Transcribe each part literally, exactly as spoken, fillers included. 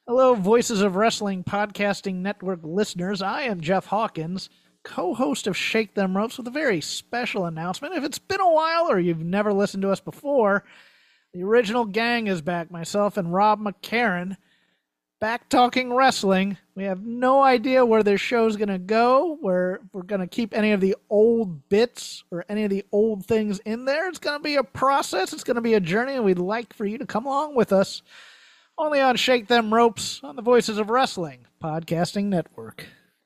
Hello, Voices of Wrestling Podcasting Network listeners. I am Jeff Hawkins, co-host of Shake Them Ropes, with a very special announcement. If it's been a while or you've never listened to us before, the original gang is back. Myself and Rob McCarran, back talking wrestling. We have no idea where this show's going to go, where we're going to keep any of the old bits or any of the old things in there. It's going to be a process. It's going to be a journey, and we'd like for you to come along with us. Only on Shake Them Ropes on the Voices of Wrestling Podcasting Network.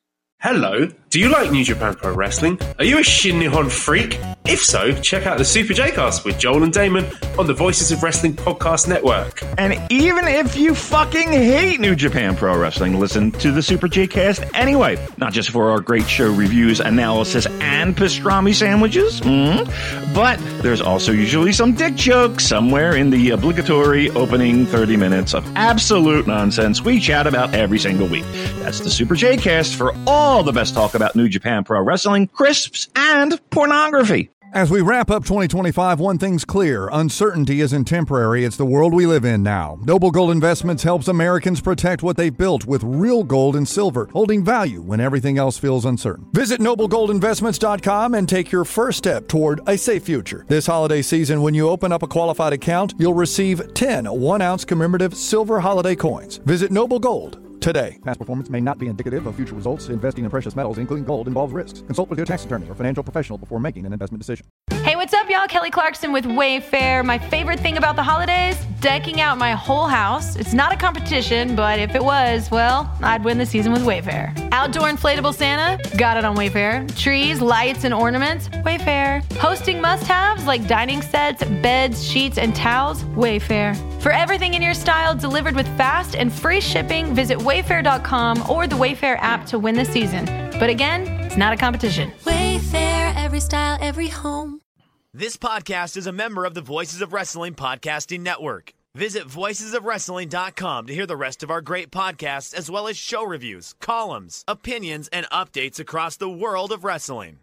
Hello, do you like New Japan Pro Wrestling? Are you a Shin Nihon freak? If so, check out the Super J-Cast with Joel and Damon on the Voices of Wrestling Podcast Network. And even if you fucking hate New Japan Pro Wrestling, listen to the Super J-Cast anyway. Not just for our great show reviews, analysis, and pastrami sandwiches, mm-hmm. but there's also usually some dick jokes somewhere in the obligatory opening thirty minutes of absolute nonsense we chat about every single week. That's the Super J-Cast for all All the best talk about New Japan Pro Wrestling, crisps, and pornography. As we wrap up twenty twenty-five, one thing's clear. Uncertainty isn't temporary. It's the world we live in now. Noble Gold Investments helps Americans protect what they've built with real gold and silver, holding value when everything else feels uncertain. Visit noble gold investments dot com and take your first step toward a safe future. This holiday season, when you open up a qualified account, you'll receive ten one-ounce commemorative silver holiday coins. Visit Noble Gold today. Past performance may not be indicative of future results. Investing in precious metals, including gold, involves risks. Consult with your tax attorney or financial professional before making an investment decision. Hey, what's up, y'all? Kelly Clarkson with Wayfair. My favorite thing about the holidays? Decking out my whole house. It's not a competition, but if it was, well, I'd win the season with Wayfair. Outdoor inflatable Santa? Got it on Wayfair. Trees, lights, and ornaments? Wayfair. Hosting must-haves like dining sets, beds, sheets, and towels? Wayfair. For everything in your style delivered with fast and free shipping, visit wayfair dot com or the Wayfair app to win the season. But again, it's not a competition. Wayfair, every style, every home. This podcast is a member of the Voices of Wrestling Podcasting Network. Visit voices of wrestling dot com to hear the rest of our great podcasts, as well as show reviews, columns, opinions, and updates across the world of wrestling.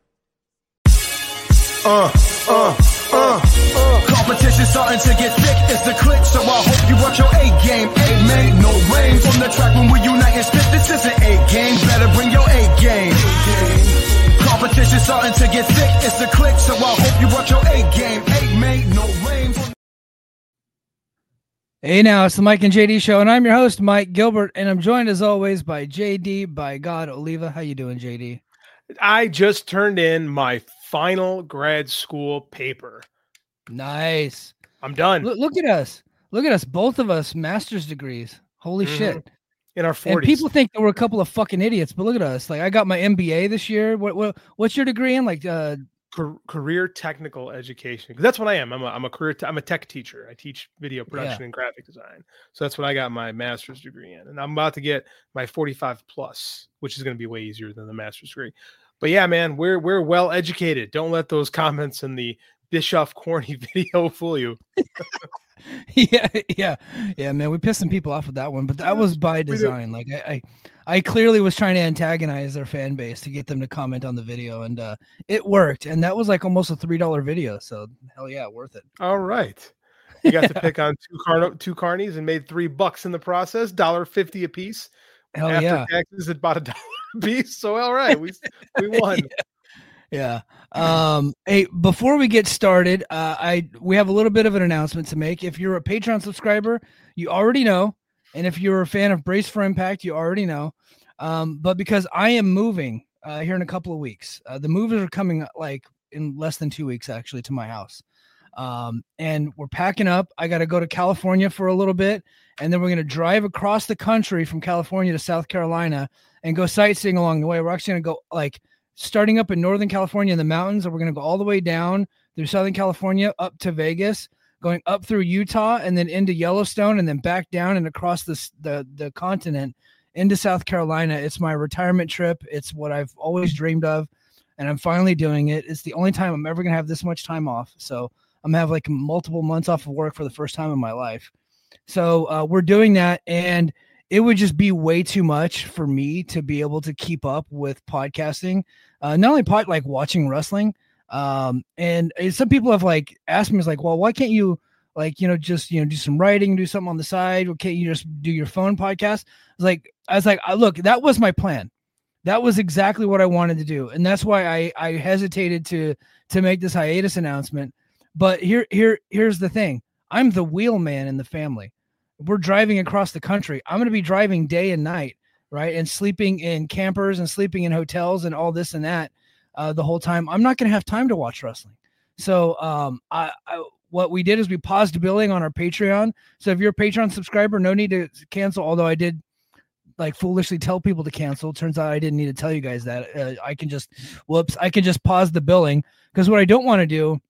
Uh, uh, uh, uh. Competition starting to get thick, it's the click, so I hope you watch your A-game. A-man, no rain from the track when we unite and spit. This is an A-game, better bring your A-game. Competition starting to get thick, it's the click, so I hope you watch your A-game. A-man, no rain from... Hey now, it's the Mike and J D Show, and I'm your host, Mike Gilbert, and I'm joined as always by J D, by God, Oliva. How you doing, J D? I just turned in my final grad school paper. Nice. I'm done. Look, look at us. Look at us. Both of us master's degrees. Holy mm-hmm. shit. In our forties. And people think that we're a couple of fucking idiots, but look at us. Like, I got my M B A this year. What what what's your degree in? Like uh Car- career technical education. Because that's what I am. I'm a I'm a career te- I'm a tech teacher. I teach video production yeah. and graphic design. So that's what I got my master's degree in. And I'm about to get my forty-five plus, which is going to be way easier than the master's degree. But yeah, man, we're we're well educated. Don't let those comments in the Bischoff corny video fool you. yeah, yeah, yeah, man. We pissed some people off with that one, but that was by design. Like I, I, I clearly was trying to antagonize their fan base to get them to comment on the video, and uh, it worked. And that was like almost a three dollar video. So hell yeah, worth it. All right, you got to pick on two car two carnies and made three bucks in the process. Dollar fifty a piece. Hell After yeah. taxes, it's about a dollar a piece. So all right, we we won. yeah. Yeah. Um, hey, before we get started, uh, I we have a little bit of an announcement to make. If you're a Patreon subscriber, you already know. And if you're a fan of Brace for Impact, you already know. Um, but because I am moving uh, here in a couple of weeks, uh, the movers are coming like in less than two weeks, actually, to my house. Um, and we're packing up. I got to go to California for a little bit. And then we're going to drive across the country from California to South Carolina and go sightseeing along the way. We're actually going to go like starting up in Northern California in the mountains, and we're going to go all the way down through Southern California up to Vegas, going up through Utah and then into Yellowstone and then back down and across this, the, the continent into South Carolina. It's my retirement trip. It's what I've always dreamed of, and I'm finally doing it. It's the only time I'm ever going to have this much time off. So I'm going to have like multiple months off of work for the first time in my life. So uh, we're doing that, and it would just be way too much for me to be able to keep up with podcasting. Uh, not only pod, like watching wrestling. Um, and some people have like asked me, is like, well, why can't you Like, you know, just, you know, do some writing, do something on the side. Okay. You just do your phone podcast. I was like, I was like, look, that was my plan. That was exactly what I wanted to do. And that's why I, I hesitated to, to make this hiatus announcement. But here, here, here's the thing. I'm the wheelman in the family. We're driving across the country. I'm going to be driving day and night, right? And sleeping in campers and sleeping in hotels and all this and that uh, the whole time. I'm not going to have time to watch wrestling. So um, I, I, what we did is we paused billing on our Patreon. So if you're a Patreon subscriber, no need to cancel. Although I did like foolishly tell people to cancel. Turns out I didn't need to tell you guys that. Uh, I can just, whoops, I can just pause the billing, because what I don't want to do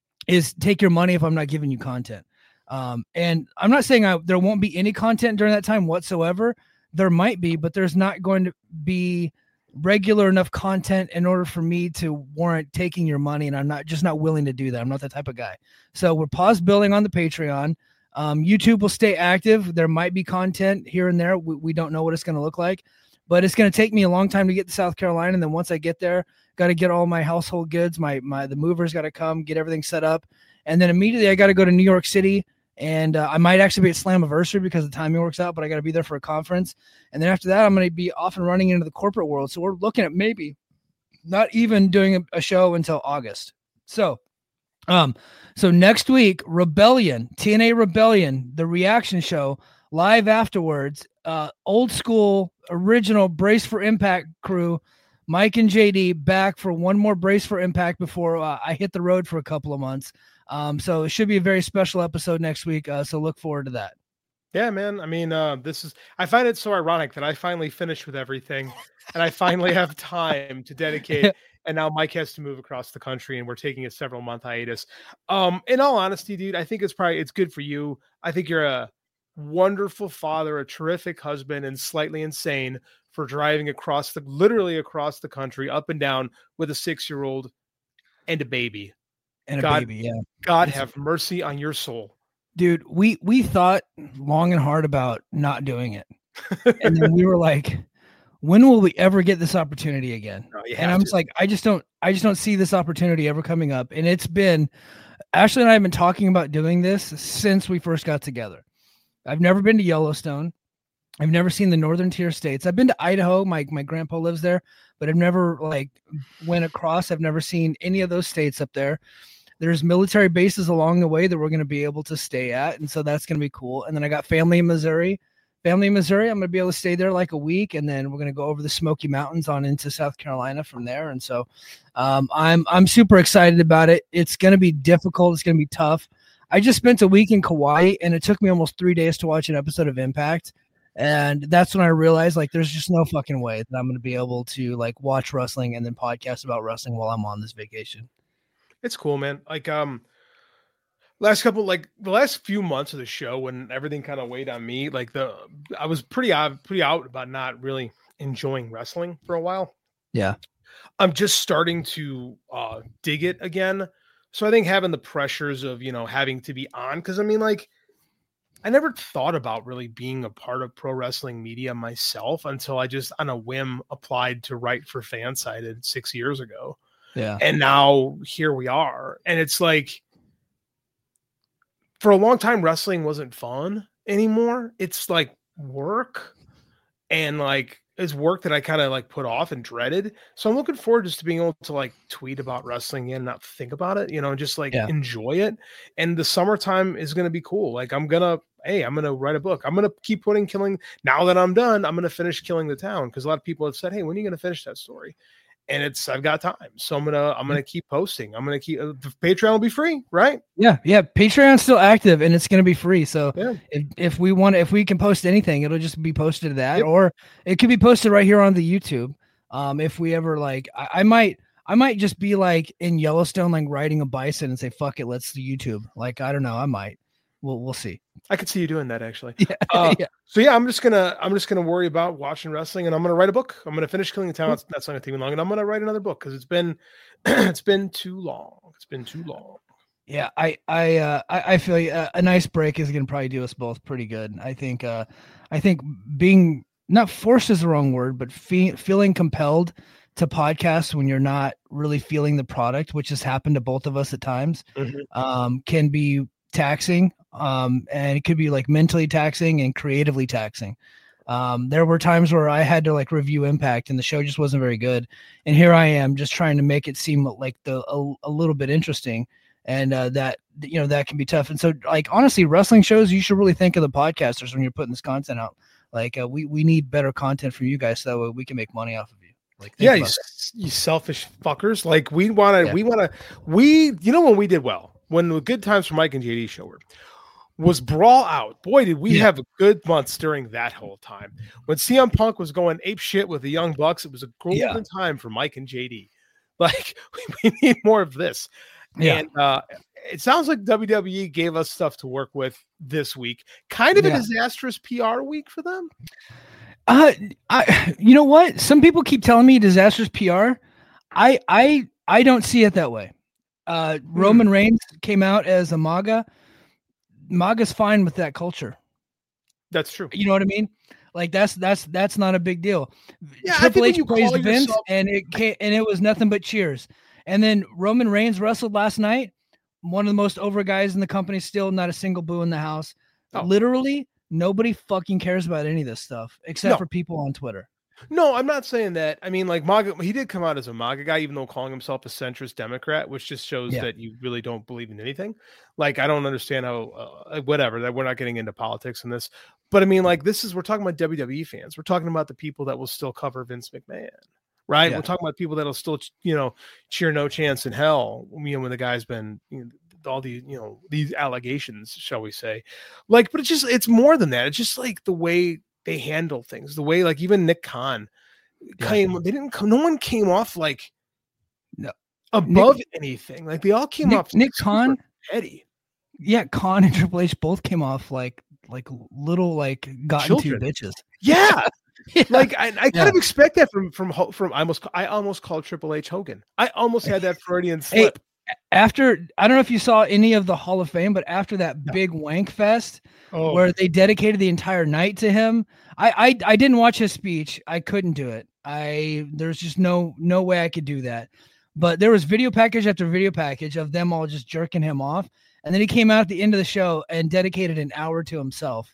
is take your money if I'm not giving you content. Um, and I'm not saying I, there won't be any content during that time whatsoever. There might be, but there's not going to be regular enough content in order for me to warrant taking your money. And I'm not just not willing to do that. I'm not that type of guy. So we're paused billing on the Patreon. Um, YouTube will stay active. There might be content here and there. We, we don't know what it's going to look like, but it's going to take me a long time to get to South Carolina. And then once I get there, got to get all my household goods. My, my, the movers got to come get everything set up. And then immediately I got to go to New York City. And uh, I might actually be at Slammiversary because the timing works out, but I got to be there for a conference. And then after that, I'm going to be off and running into the corporate world. So we're looking at maybe not even doing a, a show until August. So, um, so next week, Rebellion, T N A Rebellion, the reaction show live afterwards, uh, old school, original Brace for Impact crew, Mike and J D back for one more Brace for Impact before uh, I hit the road for a couple of months. Um, so it should be a very special episode next week. Uh, so look forward to that. Yeah, man. I mean, uh, this is, I find it so ironic that I finally finished with everything and I finally have time to dedicate. And now Mike has to move across the country and we're taking a several month hiatus. Um, in all honesty, dude, I think it's probably, it's good for you. I think you're a wonderful father, a terrific husband, and slightly insane for driving across the, literally across the country, up and down with a six-year-old and a baby. And a God, baby, yeah. God have mercy on your soul. Dude, we we thought long and hard about not doing it. And then we were like, when will we ever get this opportunity again? No, and I'm to. just like, I just don't I just don't see this opportunity ever coming up. And it's been, Ashley and I have been talking about doing this since we first got together. I've never been to Yellowstone. I've never seen the northern tier states. I've been to Idaho. My my grandpa lives there, but I've never like went across. I've never seen any of those states up there. There's military bases along the way that we're going to be able to stay at. And so that's going to be cool. And then I got family in Missouri, family in Missouri. I'm going to be able to stay there like a week. And then we're going to go over the Smoky Mountains on into South Carolina from there. And so um, I'm, I'm super excited about it. It's going to be difficult. It's going to be tough. I just spent a week in Kauai and it took me almost three days to watch an episode of Impact. And that's when I realized like, there's just no fucking way that I'm going to be able to like watch wrestling and then podcast about wrestling while I'm on this vacation. It's cool, man. Like, um, last couple, like the last few months of the show, when everything kind of weighed on me, like the, I was pretty out, pretty out about not really enjoying wrestling for a while. Yeah. I'm just starting to uh, dig it again. So I think having the pressures of, you know, having to be on, cause I mean, like, I never thought about really being a part of pro wrestling media myself until I just on a whim applied to write for Fansided six years ago. Yeah. And now here we are. And it's like, for a long time, wrestling wasn't fun anymore. It's like work, and like it's work that I kind of like put off and dreaded. So I'm looking forward just to being able to like tweet about wrestling and not think about it, you know, and just like yeah. enjoy it. And the summertime is going to be cool. Like I'm going to, Hey, I'm going to write a book. I'm going to keep putting killing. Now that I'm done, I'm going to finish Killing the Town. Cause a lot of people have said, hey, when are you going to finish that story? And it's, I've got time. So I'm going to, I'm going to keep posting. I'm going to keep, uh, the Patreon will be free, right? Yeah. Yeah. Patreon's still active and it's going to be free. So yeah. if, if we want, if we can post anything, it'll just be posted to that, yep. or it could be posted right here on the YouTube. Um, if we ever like, I, I might, I might just be like in Yellowstone, like riding a bison and say, fuck it, let's do YouTube. Like, I don't know. I might, we'll, we'll see. I could see you doing that actually. Yeah. Uh, yeah. So yeah, I'm just gonna I'm just gonna worry about watching wrestling, and I'm gonna write a book. I'm gonna finish Killing the Town. That's, that's not gonna take me long, and I'm gonna write another book because it's been it's been too long. It's been too long. Yeah, I I uh, I, I feel uh, a nice break is gonna probably do us both pretty good. I think uh, I think being not forced is the wrong word, but fe- feeling compelled to podcast when you're not really feeling the product, which has happened to both of us at times, mm-hmm. um, can be taxing, um, and it could be like mentally taxing and creatively taxing. Um, there were times where I had to like review Impact and the show just wasn't very good. And here I am just trying to make it seem like the, a, a little bit interesting. And, uh, that, you know, that can be tough. And so like, honestly, wrestling shows, you should really think of the podcasters when you're putting this content out. Like, uh, we, we need better content from you guys so that we can make money off of you. Like, yeah, you, you selfish fuckers. Like we want to, yeah. we want to, we, you know, when we did well, when the Good Times for Mike and J D show were, was Brawl Out. Boy, did we yeah. have good months during that whole time. When C M Punk was going ape shit with the Young Bucks, it was a golden yeah. time for Mike and J D. Like, we need more of this. Yeah. And uh, it sounds like W W E gave us stuff to work with this week. Kind of yeah. a disastrous P R week for them. Uh, I, you know what? Some people keep telling me disastrous P R. I, I, I don't see it that way. Uh, hmm. Roman Reigns came out as a MAGA. MAGA's fine with that culture. That's true. You know what I mean? Like that's that's that's not a big deal. Yeah, Triple H praised Vince, yourself- and it came, and it was nothing but cheers. And then Roman Reigns wrestled last night. One of the most over guys in the company. Still not a single boo in the house. Oh. Literally, nobody fucking cares about any of this stuff except no. for people on Twitter. No, I'm not saying that. I mean, like MAGA, he did come out as a MAGA guy, even though calling himself a centrist Democrat, which just shows yeah. that you really don't believe in anything. Like, I don't understand how, uh, whatever, that we're not getting into politics in this. But I mean, like, this is, we're talking about W W E fans. We're talking about the people that will still cover Vince McMahon, right? Yeah. We're talking about people that'll still, you know, cheer No Chance in Hell, you know, when the guy's been, you know, all these, you know, these allegations, shall we say. Like, but it's just, it's more than that. It's just like the way they handle things, the way, like, even Nick Khan came, yeah. they didn't come, no one came off like no. above Nick, anything. Like, they all came Nick, off Nick Khan, petty. Yeah, Khan and Triple H both came off like like little like gotten to bitches. Yeah. yeah. Like I, I kind yeah. of expect that from from from I almost I almost called Triple H Hogan. I almost had that Freudian slip. Hey, after I don't know if you saw any of the Hall of Fame, but after that no. big wank fest oh. where they dedicated the entire night to him, I, I I didn't watch his speech. I couldn't do it. I there's just no no way I could do that. But there was video package after video package of them all just jerking him off. And then he came out at the end of the show and dedicated an hour to himself.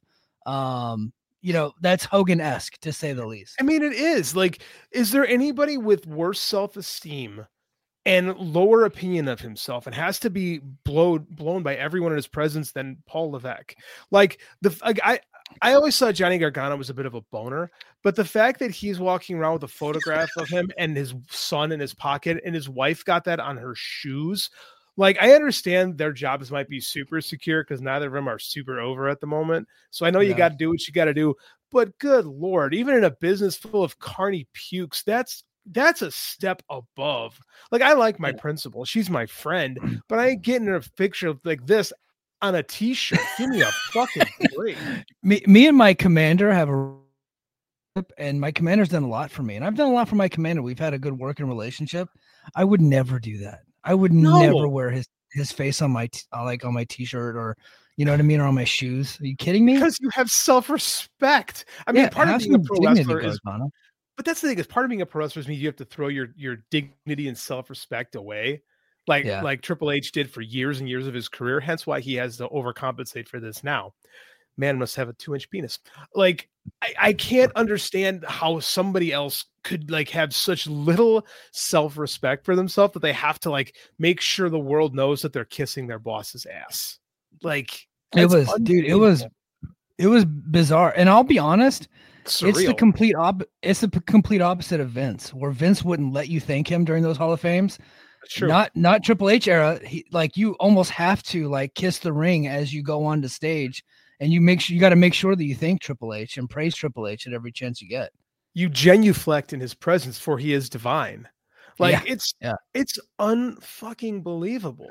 Um, you know, that's Hogan-esque to say the least. I mean, it is. Like, is there anybody with worse self-esteem and lower opinion of himself and has to be blown blown by everyone in his presence than Paul Levesque? Like, the like, I I always thought Johnny Gargano was a bit of a boner, but the fact that he's walking around with a photograph of him and his son in his pocket and his wife got that on her shoes. Like, I understand their jobs might be super secure because neither of them are super over at the moment. So I know yeah. you got to do what you got to do. But good Lord, even in a business full of carny pukes, that's that's a step above. Like, I like my principal. She's my friend. But I ain't getting a picture of like this on a T-shirt. Give me a fucking break. Me, me and my commander have a and my commander's done a lot for me. And I've done a lot for my commander. We've had a good working relationship. I would never do that. I would no. never wear his, his face on my, t- like on my t-shirt or, you know what I mean? Or on my shoes. Are you kidding me? Because you have self-respect. I mean, yeah, part of being a pro wrestler is, but that's the thing is part of being a pro wrestler means you have to throw your, your dignity and self-respect away. Like, yeah. like Triple H did for years and years of his career. Hence why he has to overcompensate for this now. Man must have a two inch penis. Like, I, I can't understand how somebody else could like have such little self-respect for themselves that they have to like make sure the world knows that they're kissing their boss's ass. Like, it was, dude, it was, it was bizarre. And I'll be honest, Surreal. it's the complete op. It's the p- complete opposite of Vince, where Vince wouldn't let you thank him during those Hall of Fames. True. Not, not Triple H era. He, like, you almost have to like kiss the ring as you go on to stage. And you make sure you got to make sure that you thank Triple H and praise Triple H at every chance you get. You genuflect in his presence, for he is divine. Like yeah. it's yeah. it's unfucking believable.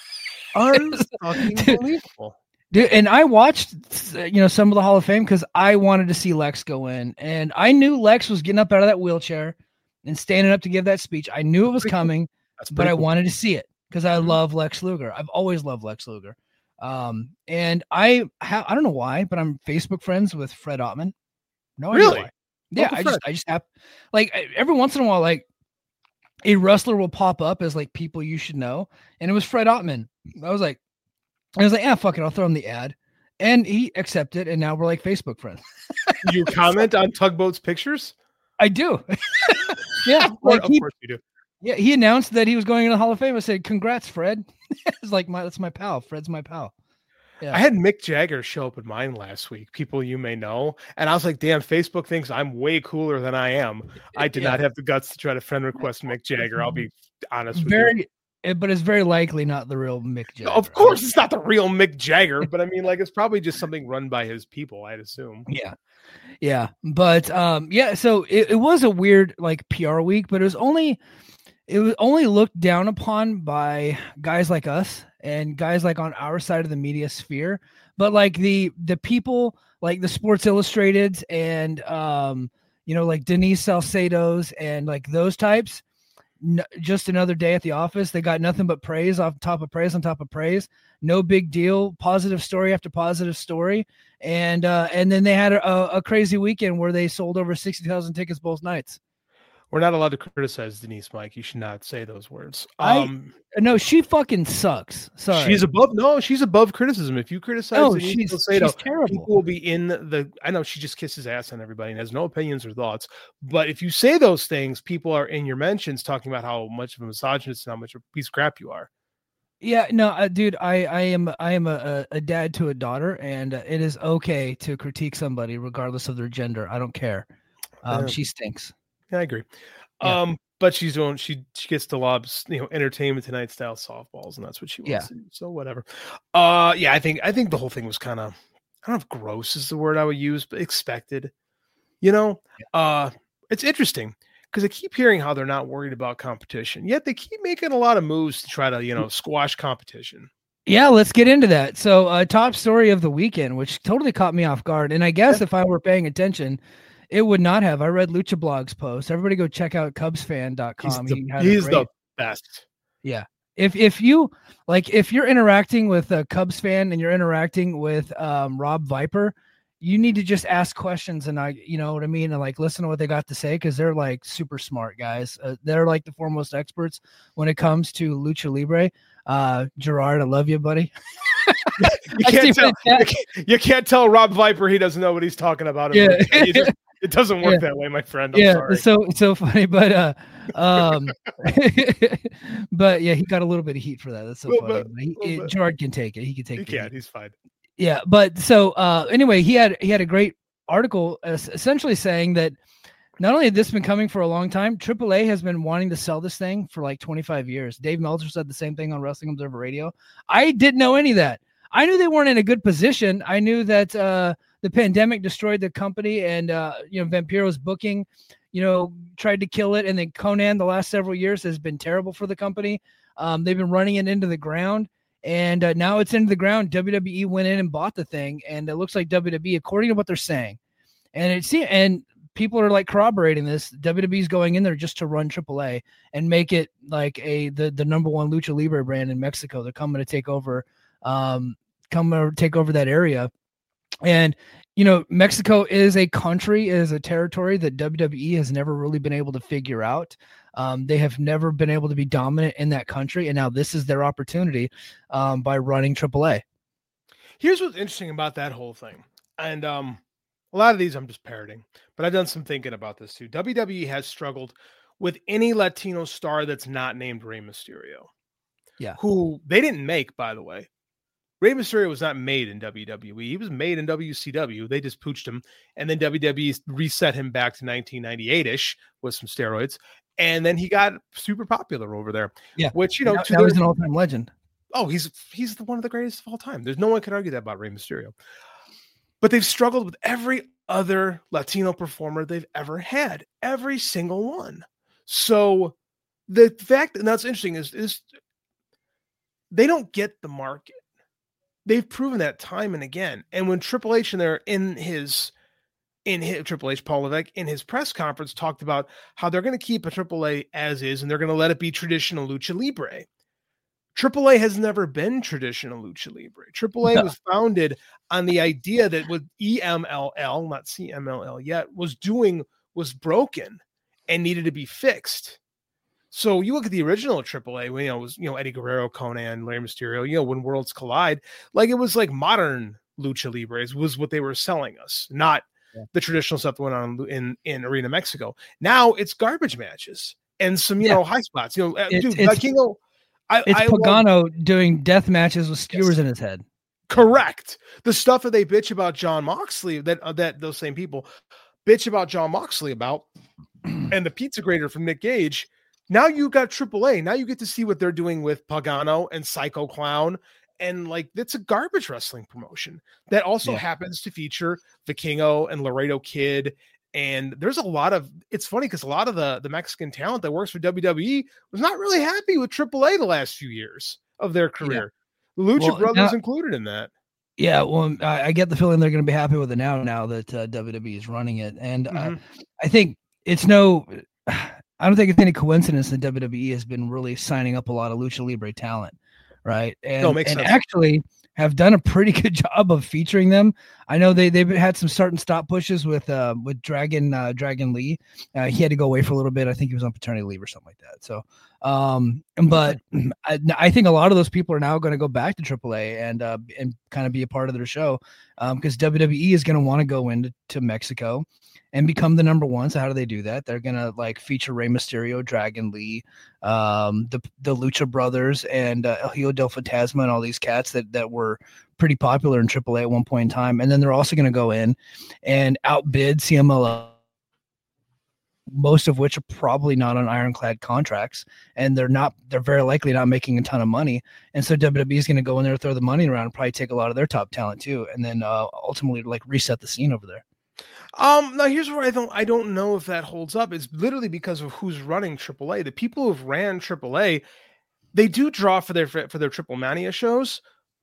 Unfucking believable. Dude, and I watched you know some of the Hall of Fame because I wanted to see Lex go in, and I knew Lex was getting up out of that wheelchair and standing up to give that speech. I knew it was coming, but I cool. wanted to see it because I mm-hmm. love Lex Luger. I've always loved Lex Luger. Um, and I ha- I don't know why, but I'm Facebook friends with Fred Ottman. No idea really? why. Yeah, I just I just have like every once in a while, like a wrestler will pop up as like people you should know, and it was Fred Ottman. I was like, I was like, "Ah, fuck it, I'll throw him the ad," and he accepted, and now we're like Facebook friends. You comment on Tugboat's pictures? I do. Yeah, of, like course, he, of course you do. Yeah, he announced that he was going in the Hall of Fame. I said, "Congrats, Fred." It's like my that's my pal. Fred's my pal. Yeah. I had Mick Jagger show up at mine last week, people you may know. And I was like, damn, Facebook thinks I'm way cooler than I am. I did yeah. not have the guts to try to friend request Mick Jagger. I'll be honest with very, you. But it's very likely not the real Mick Jagger. Of course, it's not the real Mick Jagger, but I mean, like, it's probably just something run by his people, I'd assume. Yeah. Yeah. But um, yeah, so it, it was a weird like P R week, but it was only it was only looked down upon by guys like us and guys like on our side of the media sphere. But like the the people like the Sports Illustrated and um, you know, like Denise Salcedo's and like those types, n- just another day at the office. They got nothing but praise off top of praise on top of praise. No big deal. Positive story after positive story. And uh, and then they had a, a crazy weekend where they sold over sixty thousand tickets both nights. We're not allowed to criticize Denise, Mike. You should not say those words. Um, I, no, she fucking sucks. Sorry. She's above. No, she's above criticism. If you criticize no, Denise she's, Salcedo, she's terrible. People will be in the. I know she just kisses ass on everybody and has no opinions or thoughts. But if you say those things, people are in your mentions talking about how much of a misogynist and how much of a piece of crap you are. Yeah, no, uh, dude, I, I am I am a, a dad to a daughter, and uh, it is okay to critique somebody regardless of their gender. I don't care. Um, Yeah. She stinks. Yeah, I agree. Yeah. Um, but she's doing she she gets to lob, you know, Entertainment Tonight style softballs, and that's what she wants Yeah. to do. So whatever. Uh yeah, I think I think the whole thing was kind of, I don't know if gross is the word I would use, but expected. You know, uh it's interesting because I keep hearing how they're not worried about competition, yet they keep making a lot of moves to try to, you know, squash competition. Yeah, let's get into that. So, uh, top story of the weekend, which totally caught me off guard, and I guess if I were paying attention, it would not have. I read Lucha Blog's post. Everybody go check out Cubs fan dot com. He's the, He had a he's great- the best. Yeah. If if you like if you're interacting with a Cubs fan and you're interacting with um, Rob Viper, you need to just ask questions and I, you know what I mean, and like listen to what they got to say because they're like super smart guys. Uh, they're like the foremost experts when it comes to lucha libre. Uh, Gerard, I love you, buddy. You can't, tell, you, can't, you can't tell Rob Viper he doesn't know what he's talking about. Yeah. It, just, it doesn't work Yeah. that way, my friend. I'm yeah, sorry. it's so it's so funny, but uh, um, but yeah, he got a little bit of heat for that. That's so Little funny. bit, But he, little it- bit. Gerard can take it. He can take He the can't. heat. He's fine. Yeah, but so uh, anyway, he had he had a great article uh, essentially saying that not only had this been coming for a long time, triple A has been wanting to sell this thing for like twenty-five years. Dave Meltzer said the same thing on Wrestling Observer Radio. I didn't know any of that. I knew they weren't in a good position. I knew that uh, the pandemic destroyed the company, and uh, you know Vampiro's booking, you know, tried to kill it, and then Conan the last several years has been terrible for the company. Um, they've been running it into the ground. And uh, now it's into the ground. W W E went in and bought the thing, and it looks like W W E, according to what they're saying, and it's and people are like corroborating this. W W E is going in there just to run triple A and make it like a the, the number one lucha libre brand in Mexico. They're coming to take over, um, come to take over that area, and you know Mexico is a country, is a territory that W W E has never really been able to figure out. Um, they have never been able to be dominant in that country, and now this is their opportunity um, by running triple A. Here's what's interesting about that whole thing. And um, a lot of these I'm just parroting, but I've done some thinking about this too. W W E has struggled with any Latino star that's not named Rey Mysterio. Yeah. Who they didn't make, by the way. Rey Mysterio was not made in W W E. He was made in W C W. They just pooched him. And then W W E reset him back to nineteen ninety-eight-ish with some steroids. And then he got super popular over there. Yeah. Which, you know, now, to now their- he's an all-time legend. Oh, he's he's the one of the greatest of all time. There's no one can argue that about Rey Mysterio. But they've struggled with every other Latino performer they've ever had, every single one. So the fact, and that's interesting, is, is they don't get the market. They've proven that time and again. And when Triple H in there in his in his Triple H, Paul Levesque, in his press conference talked about how they're going to keep a Triple A as is, and they're going to let it be traditional lucha libre. Triple A has never been traditional lucha libre. Triple A No. was founded on the idea that what E M L L, not C M L L yet, was doing was broken and needed to be fixed. So you look at the original Triple A, you know, it was, you know, Eddie Guerrero, Conan, Rey Mysterio, you know, when worlds collide, like it was like modern Lucha Libres was what they were selling us, not yeah. the traditional stuff that went on in, in Arena Mexico. Now it's garbage matches and some, you yeah. know, high spots, you know, it, dude, it's, Vikingo, I, it's I Pagano love, doing death matches with skewers yes. in his head. Correct. The stuff that they bitch about John Moxley, that, uh, that those same people bitch about John Moxley about, and the pizza grater from Nick Gage. Now you got Triple A. Now you get to see what they're doing with Pagano and Psycho Clown. And like, that's a garbage wrestling promotion that also yeah. happens to feature Vikingo and Laredo Kid. And there's a lot of, it's funny because a lot of the, the Mexican talent that works for W W E was not really happy with Triple A the last few years of their career. Yeah. The Lucha well, Brothers now, included in that. Yeah, well, I, I get the feeling they're going to be happy with it now, now that uh, W W E is running it. And mm-hmm. uh, I think it's no, I don't think it's any coincidence that W W E has been really signing up a lot of Lucha Libre talent, right? And, no, makes and sense. actually have done a pretty good job of featuring them. I know they they've had some start and stop pushes with uh, with Dragon uh, Dragon Lee. Uh, he had to go away for a little bit. I think he was on paternity leave or something like that. So, um, but I, I think a lot of those people are now going to go back to Triple A and uh, and kind of be a part of their show because um, W W E is going to want to go into to Mexico and become the number one. So how do they do that? They're gonna like feature Rey Mysterio, Dragon Lee, um, the the Lucha Brothers, and uh, El Hijo del Fantasma, and all these cats that that were pretty popular in Triple A at one point in time. And then they're also gonna go in and outbid C M L L, most of which are probably not on ironclad contracts, and they're not. They're very likely not making a ton of money. And so W W E is gonna go in there, throw the money around, and probably take a lot of their top talent too, and then uh, ultimately like reset the scene over there. Um, now here's where I don't, I don't know if that holds up. It's literally because of who's running Triple A. The people who've ran Triple A, they do draw for their, for their Triple Mania shows,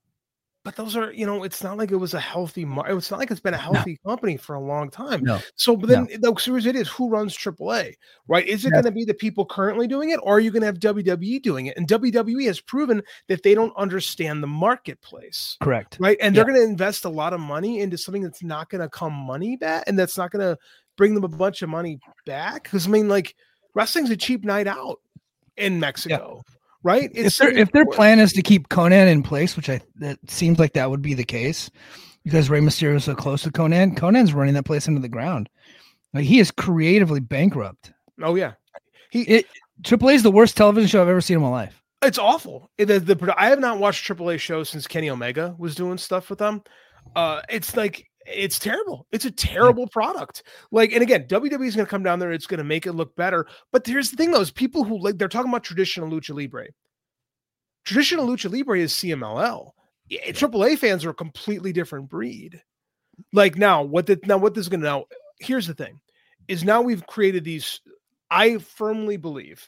but those are, you know, it's not like it was a healthy, it's not like it's been a healthy no. company for a long time. No. So, but then no. the series it is, who runs Triple A, right? Is it yeah. going to be the people currently doing it, or are you going to have W W E doing it? And W W E has proven that they don't understand the marketplace. Correct. Right. And yeah. they're going to invest a lot of money into something that's not going to come money back, and that's not going to bring them a bunch of money back. Because I mean, like, wrestling's a cheap night out in Mexico. Yeah. Right. It's if, their, if their plan is to keep Conan in place, which I that seems like that would be the case, because Rey Mysterio is so close to Conan, Conan's running that place into the ground. Like, he is creatively bankrupt. Oh yeah, he it, Triple A is the worst television show I've ever seen in my life. It's awful. It, the, the I have not watched Triple A shows since Kenny Omega was doing stuff with them. Uh, it's like. It's terrible. It's a terrible product. Like, and again, W W E is going to come down there. It's going to make it look better. But here's the thing, though, is people who like, they're talking about traditional Lucha Libre. Traditional Lucha Libre is C M L L. Yeah, Triple A fans are a completely different breed. Like now, what the, now what this is going to now, here's the thing, is now we've created these, I firmly believe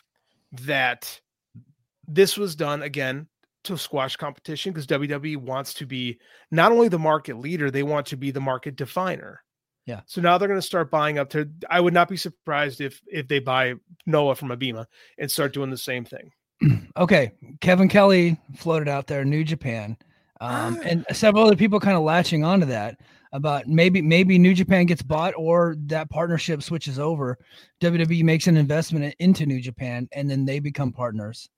that this was done, again, to squash competition, because W W E wants to be not only the market leader, they want to be the market definer. Yeah. So now they're going to start buying up to, I would not be surprised if if they buy Noah from Abima and start doing the same thing. Okay. Kevin Kelly floated out there, New Japan. Um, and several other people kind of latching onto that about maybe maybe New Japan gets bought or that partnership switches over. W W E makes an investment into New Japan and then they become partners.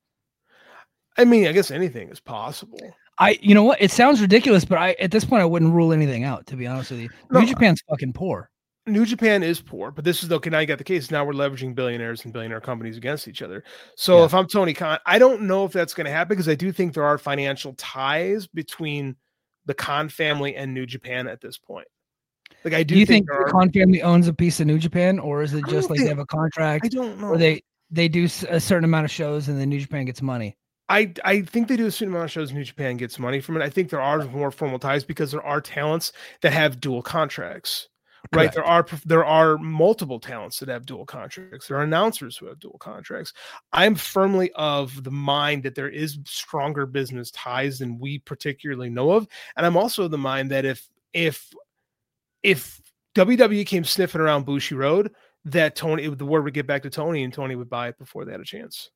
I mean, I guess anything is possible. I, you know what? It sounds ridiculous, but I, at this point, I wouldn't rule anything out, to be honest with you. No, New Japan's fucking poor. New Japan is poor, but this is, okay, now you got the case. Now we're leveraging billionaires and billionaire companies against each other. So yeah. if I'm Tony Khan, I don't know if that's going to happen, because I do think there are financial ties between the Khan family and New Japan at this point. Like, I do, do you think, think the are, Khan family owns a piece of New Japan, or is it just like think, they have a contract? I don't know. Or they, they do a certain amount of shows and then New Japan gets money? I, I think they do a certain amount of shows. New Japan gets money from it. I think there are more formal ties because there are talents that have dual contracts, right? Correct. There are there are multiple talents that have dual contracts. There are announcers who have dual contracts. I'm firmly of the mind that there is stronger business ties than we particularly know of, and I'm also of the mind that if if if W W E came sniffing around Bushi Road, that Tony, the word would get back to Tony, and Tony would buy it before they had a chance.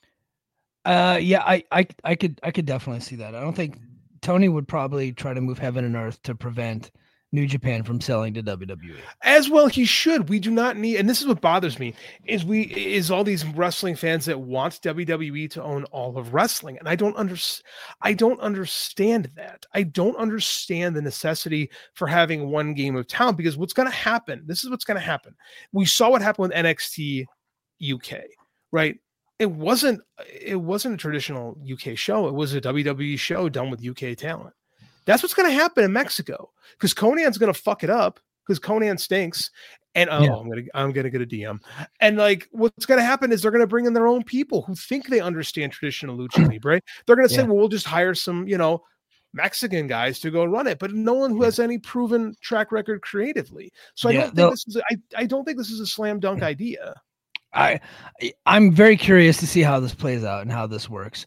Uh, yeah, I, I, I could, I could definitely see that. I don't think Tony would probably try to move heaven and earth to prevent New Japan from selling to W W E. As well, he should. We do not need, and this is what bothers me, is we is all these wrestling fans that want W W E to own all of wrestling, and I don't under, I don't understand that. I don't understand the necessity for having one game of talent, because what's going to happen? This is what's going to happen. We saw what happened with N X T U K, right? It wasn't it wasn't a traditional U K show. It was a W W E show done with U K talent. That's what's going to happen in Mexico, because Conan's going to fuck it up, because Conan stinks. And oh, yeah. I'm gonna I'm gonna get a D M. And like, what's going to happen is they're going to bring in their own people who think they understand traditional lucha libre. They're going to say, yeah. well, we'll just hire some, you know, Mexican guys to go run it, but no one who has any proven track record creatively. So I yeah, don't think this is a, I, I don't think this is a slam dunk idea. I I'm very curious to see how this plays out and how this works.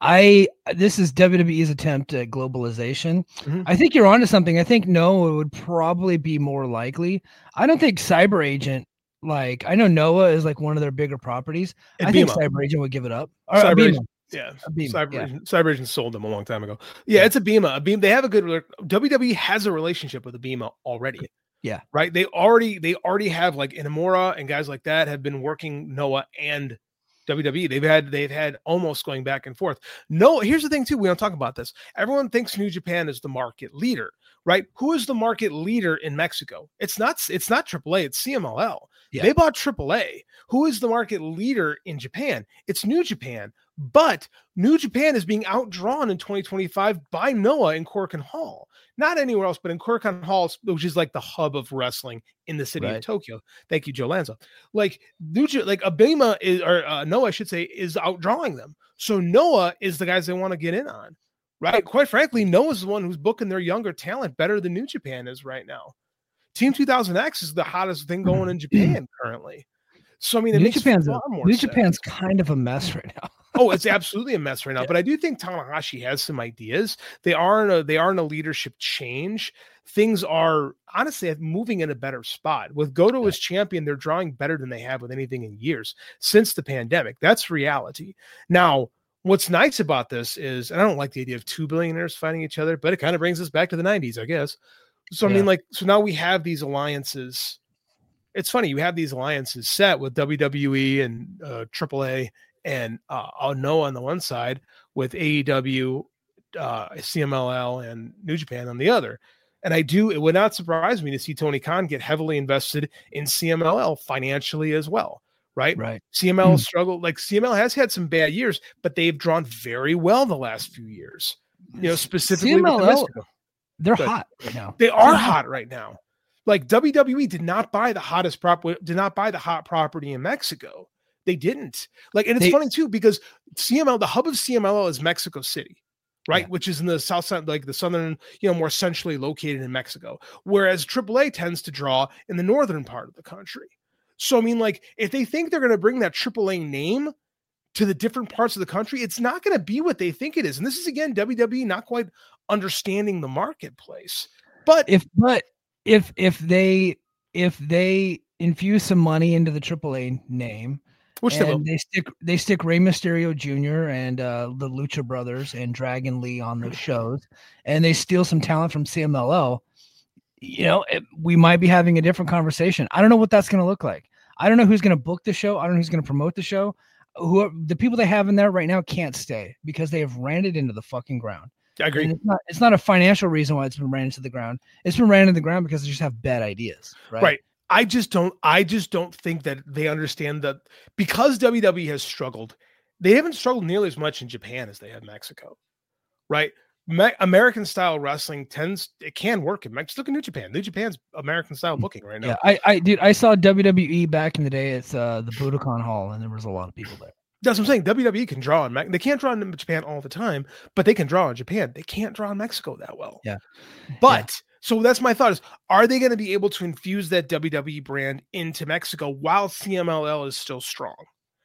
I this is W W E's attempt at globalization. Mm-hmm. I think you're onto something. I think Noah would probably be more likely. I don't think Cyber Agent, like I know Noah is like one of their bigger properties. And I think Cyber Agent would give it up. Or Cyber Agent, yeah, Cyber, yeah. Agent, Cyber Agent sold them a long time ago. Yeah, yeah. It's a Bima. A Beam. They have a good W W E has a relationship with a Bima already. Yeah, right. They already they already have like Inamura and guys like that have been working Noah and W W E. They've had they've had almost going back and forth. No, here's the thing too. We don't talk about this. Everyone thinks New Japan is the market leader, right? Who is the market leader in Mexico? It's not. It's not triple A. It's C M L L. Yeah. They bought triple A. Who is the market leader in Japan? It's New Japan. But New Japan is being outdrawn in twenty twenty-five by Noah in Korakuen Hall. Not anywhere else, but in Korakuen Hall, which is like the hub of wrestling in the city right. of Tokyo. Thank you, Joe Lanza. Like, like Abema is, or uh, Noah, I should say, is outdrawing them. So Noah is the guys they want to get in on, right? Quite frankly, Noah's the one who's booking their younger talent better than New Japan is right now. Team two thousand X is the hottest thing going in Japan currently. So I mean, it New makes Japan's far a, more New sense. Japan's kind of a mess right now. Oh, it's absolutely a mess right now. Yeah. But I do think Tanahashi has some ideas. They are in a they are in a leadership change. Things are honestly moving in a better spot. With Goto as champion, they're drawing better than they have with anything in years since the pandemic. That's reality. Now, what's nice about this is, and I don't like the idea of two billionaires fighting each other, but it kind of brings us back to the nineties, I guess. So I yeah. mean, like, so now we have these alliances. It's funny, you have these alliances set with W W E and uh, triple A and uh, Noah on the one side, with A E W, uh, C M L L, and New Japan on the other. And I do, it would not surprise me to see Tony Khan get heavily invested in C M L L financially as well, right? Right. C M L mm. struggled, like C M L has had some bad years, but they've drawn very well the last few years. You know, specifically C M L L, with the they're but hot right now. They are hot right now. Like W W E did not buy the hottest prop, did not buy the hot property in Mexico. They didn't. Like, and it's they, funny too, because C M L, the hub of C M L L is Mexico City, right? Yeah. Which is in the south side, like the southern, you know, more centrally located in Mexico. Whereas triple A tends to draw in the northern part of the country. So, I mean, like, if they think they're going to bring that triple A name to the different parts of the country, it's not going to be what they think it is. And this is, again, W W E not quite understanding the marketplace. But if, but if, if they, if they infuse some money into the triple A name, which they, they stick, they stick Rey Mysterio Junior and uh, the Lucha Brothers and Dragon Lee on those shows, and they steal some talent from C M L L, you know, it, we might be having a different conversation. I don't know what that's going to look like. I don't know who's going to book the show. I don't know who's going to promote the show. Who the people they have in there right now can't stay because they have ran it into the fucking ground. I agree. And it's not, it's not a financial reason why it's been ran into the ground. It's been ran into the ground because they just have bad ideas. Right. Right. I just don't, I just don't think that they understand that because W W E has struggled, they haven't struggled nearly as much in Japan as they have in Mexico. Right. Me- American style wrestling tends, it can work in Mexico. Look at New Japan. New Japan's American style booking right now. Yeah. I, I did. I saw W W E back in the day. It's uh, the Budokan Hall, and there was a lot of people there. That's what I'm saying. W W E can draw in, they can't draw in Japan all the time, but they can draw in Japan. They can't draw in Mexico that well. Yeah. But yeah. So that's my thought is, are they going to be able to infuse that W W E brand into Mexico while C M L L is still strong?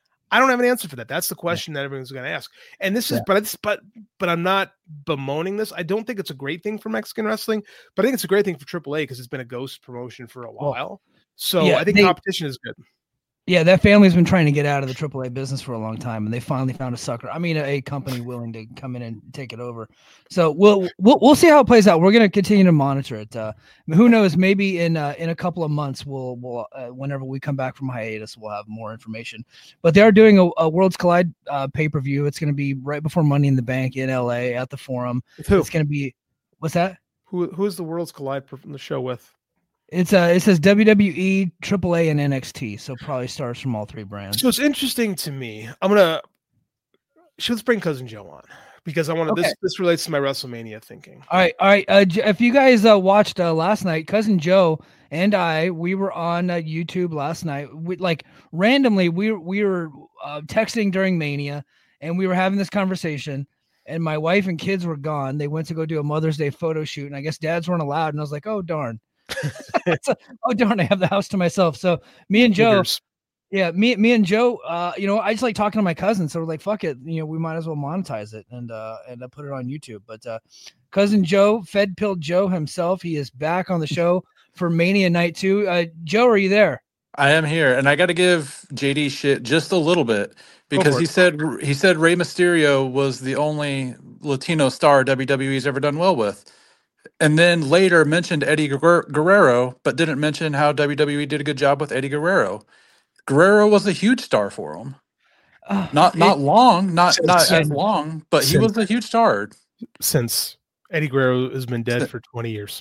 I don't have an answer for that. That's the question yeah. that everyone's going to ask. And this is, yeah. but it's, but, but I'm not bemoaning this. I don't think it's a great thing for Mexican wrestling, but I think it's a great thing for triple A because it's been a ghost promotion for a while. Well, so yeah, I think they, competition is good. Yeah, that family's been trying to get out of the triple A business for a long time, and they finally found a sucker. I mean, a, a company willing to come in and take it over. So we'll we'll we'll see how it plays out. We're going to continue to monitor it. Uh, who knows? Maybe in uh, in a couple of months, we'll we'll uh, whenever we come back from hiatus, we'll have more information. But they are doing a, a Worlds Collide uh, pay per view. It's going to be right before Money in the Bank in L A at the Forum. Who? It's going to be what's that? Who who is the Worlds Collide from the show with? It's uh, it says W W E, triple A, and N X T, so probably stars from all three brands. So it's interesting to me. I'm gonna let's bring Cousin Joe on because I want to. Okay. This this relates to my WrestleMania thinking. All right, all right. Uh, if you guys uh, watched uh, last night, Cousin Joe and I, we were on uh, YouTube last night. We, like randomly, we we were uh, texting during Mania, and we were having this conversation. And my wife and kids were gone. They went to go do a Mother's Day photo shoot, and I guess dads weren't allowed. And I was like, oh darn. so, oh darn, I have the house to myself. So me and Joe, Figures. yeah, me me and Joe, uh, you know, I just like talking to my cousin. So we're like, fuck it, you know, we might as well monetize it and uh and uh, put it on YouTube. But uh, Cousin Joe, Fed Pill Joe himself, he is back on the show for Mania Night Two. Uh, Joe, are you there? I am here, and I got to give J D shit just a little bit because for he it. said he said Rey Mysterio was the only Latino star W W E's ever done well with, and then later mentioned Eddie Guer- Guerrero, but didn't mention how W W E did a good job with Eddie Guerrero. Guerrero was a huge star for him. Uh, Not not it- long, not Since- not as since- long, but he since- was a huge star. Since Eddie Guerrero has been dead for twenty years.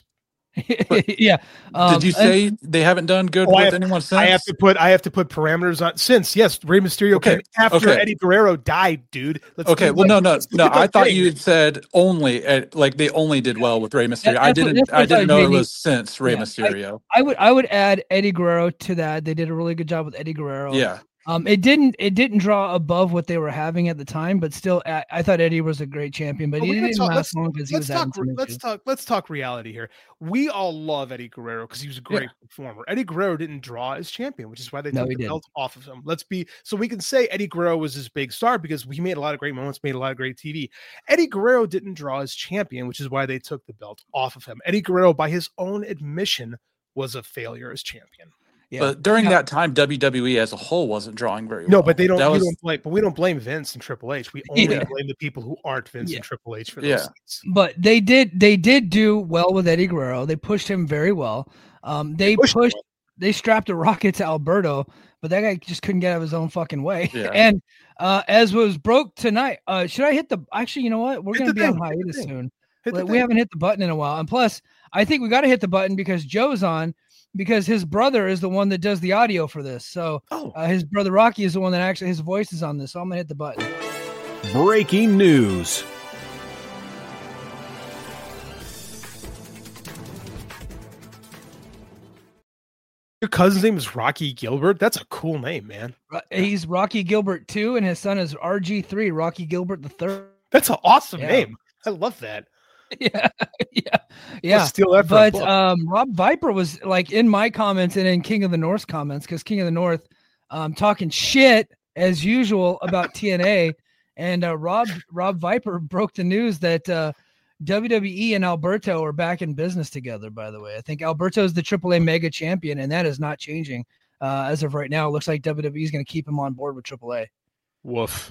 yeah. Um, Did you say they haven't done good Oh, I with have- anyone since? I have to put I have to put parameters on since yes, Rey Mysterio Okay, came after okay. Eddie Guerrero died, dude. Let's Okay, do, well, like, no, no, let's no. look at I the thought thing. you had said only, at, like they only did well with Rey Mysterio. I that's what- didn't, that's what I I didn't thought, know it J D. was since Rey Yeah, I- Mysterio. I would I would add Eddie Guerrero to that. They did a really good job with Eddie Guerrero. Yeah, Um, it didn't it didn't draw above what they were having at the time, but still, I, I thought Eddie was a great champion, but But he we gotta didn't talk- last let's- long because he let's was having talk. some Let's issues. talk. Let's talk reality here. We all love Eddie Guerrero because he was a great Yeah. performer. Eddie Guerrero didn't draw as champion, which is why they No, took he the didn't. belt off of him. Let's be so we can say Eddie Guerrero was his big star because he made a lot of great moments, made a lot of great T V. Eddie Guerrero didn't draw as champion, which is why they took the belt off of him. Eddie Guerrero, by his own admission, was a failure as champion. Yeah. but during Yeah. that time, W W E as a whole wasn't drawing very well. No, but they don't. That we was, don't blame. But we don't blame Vince and Triple H. We only Yeah. blame the people who aren't Vince Yeah. and Triple H for those Yeah. things. But they did they did do well with Eddie Guerrero. They pushed him very well. Um, they, They pushed pushed, him they strapped a rocket to Alberto, but that guy just couldn't get out of his own fucking way. Yeah. And uh, as was broke tonight, uh, should I hit the? Actually, you know what? We're Hit gonna the be on thing, hit the hiatus thing. soon. Hit the Like, we thing. haven't hit the button in a while, and plus, I think we got to hit the button because Joe's on. Because his brother is the one that does the audio for this. So Oh. uh, his brother Rocky is the one that actually his voice is on this. So I'm gonna hit the button. Breaking news. Your cousin's name is Rocky Gilbert. That's a cool name, man. Ro- He's Rocky Gilbert two, and his son is R G three, Rocky Gilbert the third. That's an awesome Yeah. name. I love that. Yeah, yeah, Let's yeah. steal that. For a But book. um, Rob Viper was like in my comments and in King of the North comments because King of the North um talking shit as usual about T N A, and uh, Rob Rob Viper broke the news that uh, W W E and Alberto are back in business together. By the way, I think Alberto is the triple A Mega Champion, and that is not changing uh, as of right now. It looks like W W E is going to keep him on board with triple A. Woof.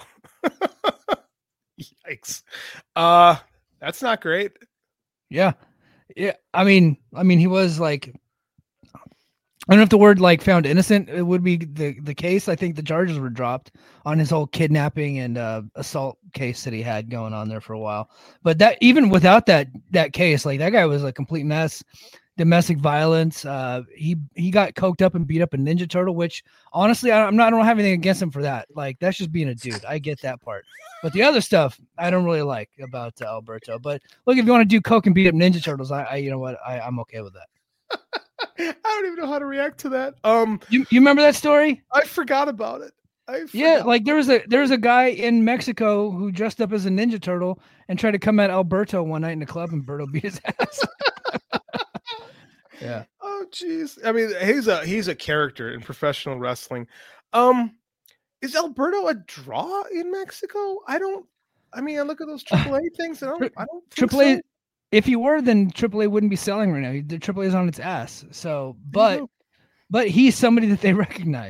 Yikes. Uh, that's not great. Yeah. Yeah. I mean, I mean, he was like, I don't know if the word like found innocent it would be the, the case. I think the charges were dropped on his whole kidnapping and uh, assault case that he had going on there for a while. But that even without that, that case, like that guy was a complete mess. Domestic violence. Uh, he, he got coked up and beat up a Ninja Turtle, which honestly, I, I'm not, I don't have anything against him for that. Like that's just being a dude. I get that part. But the other stuff I don't really like about uh, Alberto. But look, if you want to do coke and beat up Ninja Turtles, I, I you know what, I, I'm okay with that. I don't even know how to react to that. Um, You you remember that story? I forgot about it. I Yeah, forgot. like there was a there was a guy in Mexico who dressed up as a Ninja Turtle and tried to come at Alberto one night in the club, and Berto beat his ass. Yeah. Oh, jeez. I mean, he's a he's a character in professional wrestling. Um, is Alberto a draw in Mexico? I don't. I mean, I look at those triple A things. And I don't. I don't. Think Triple A. so. If he were, then Triple A wouldn't be selling right now. The Triple A is on its ass. So, but know. but he's somebody that they recognize.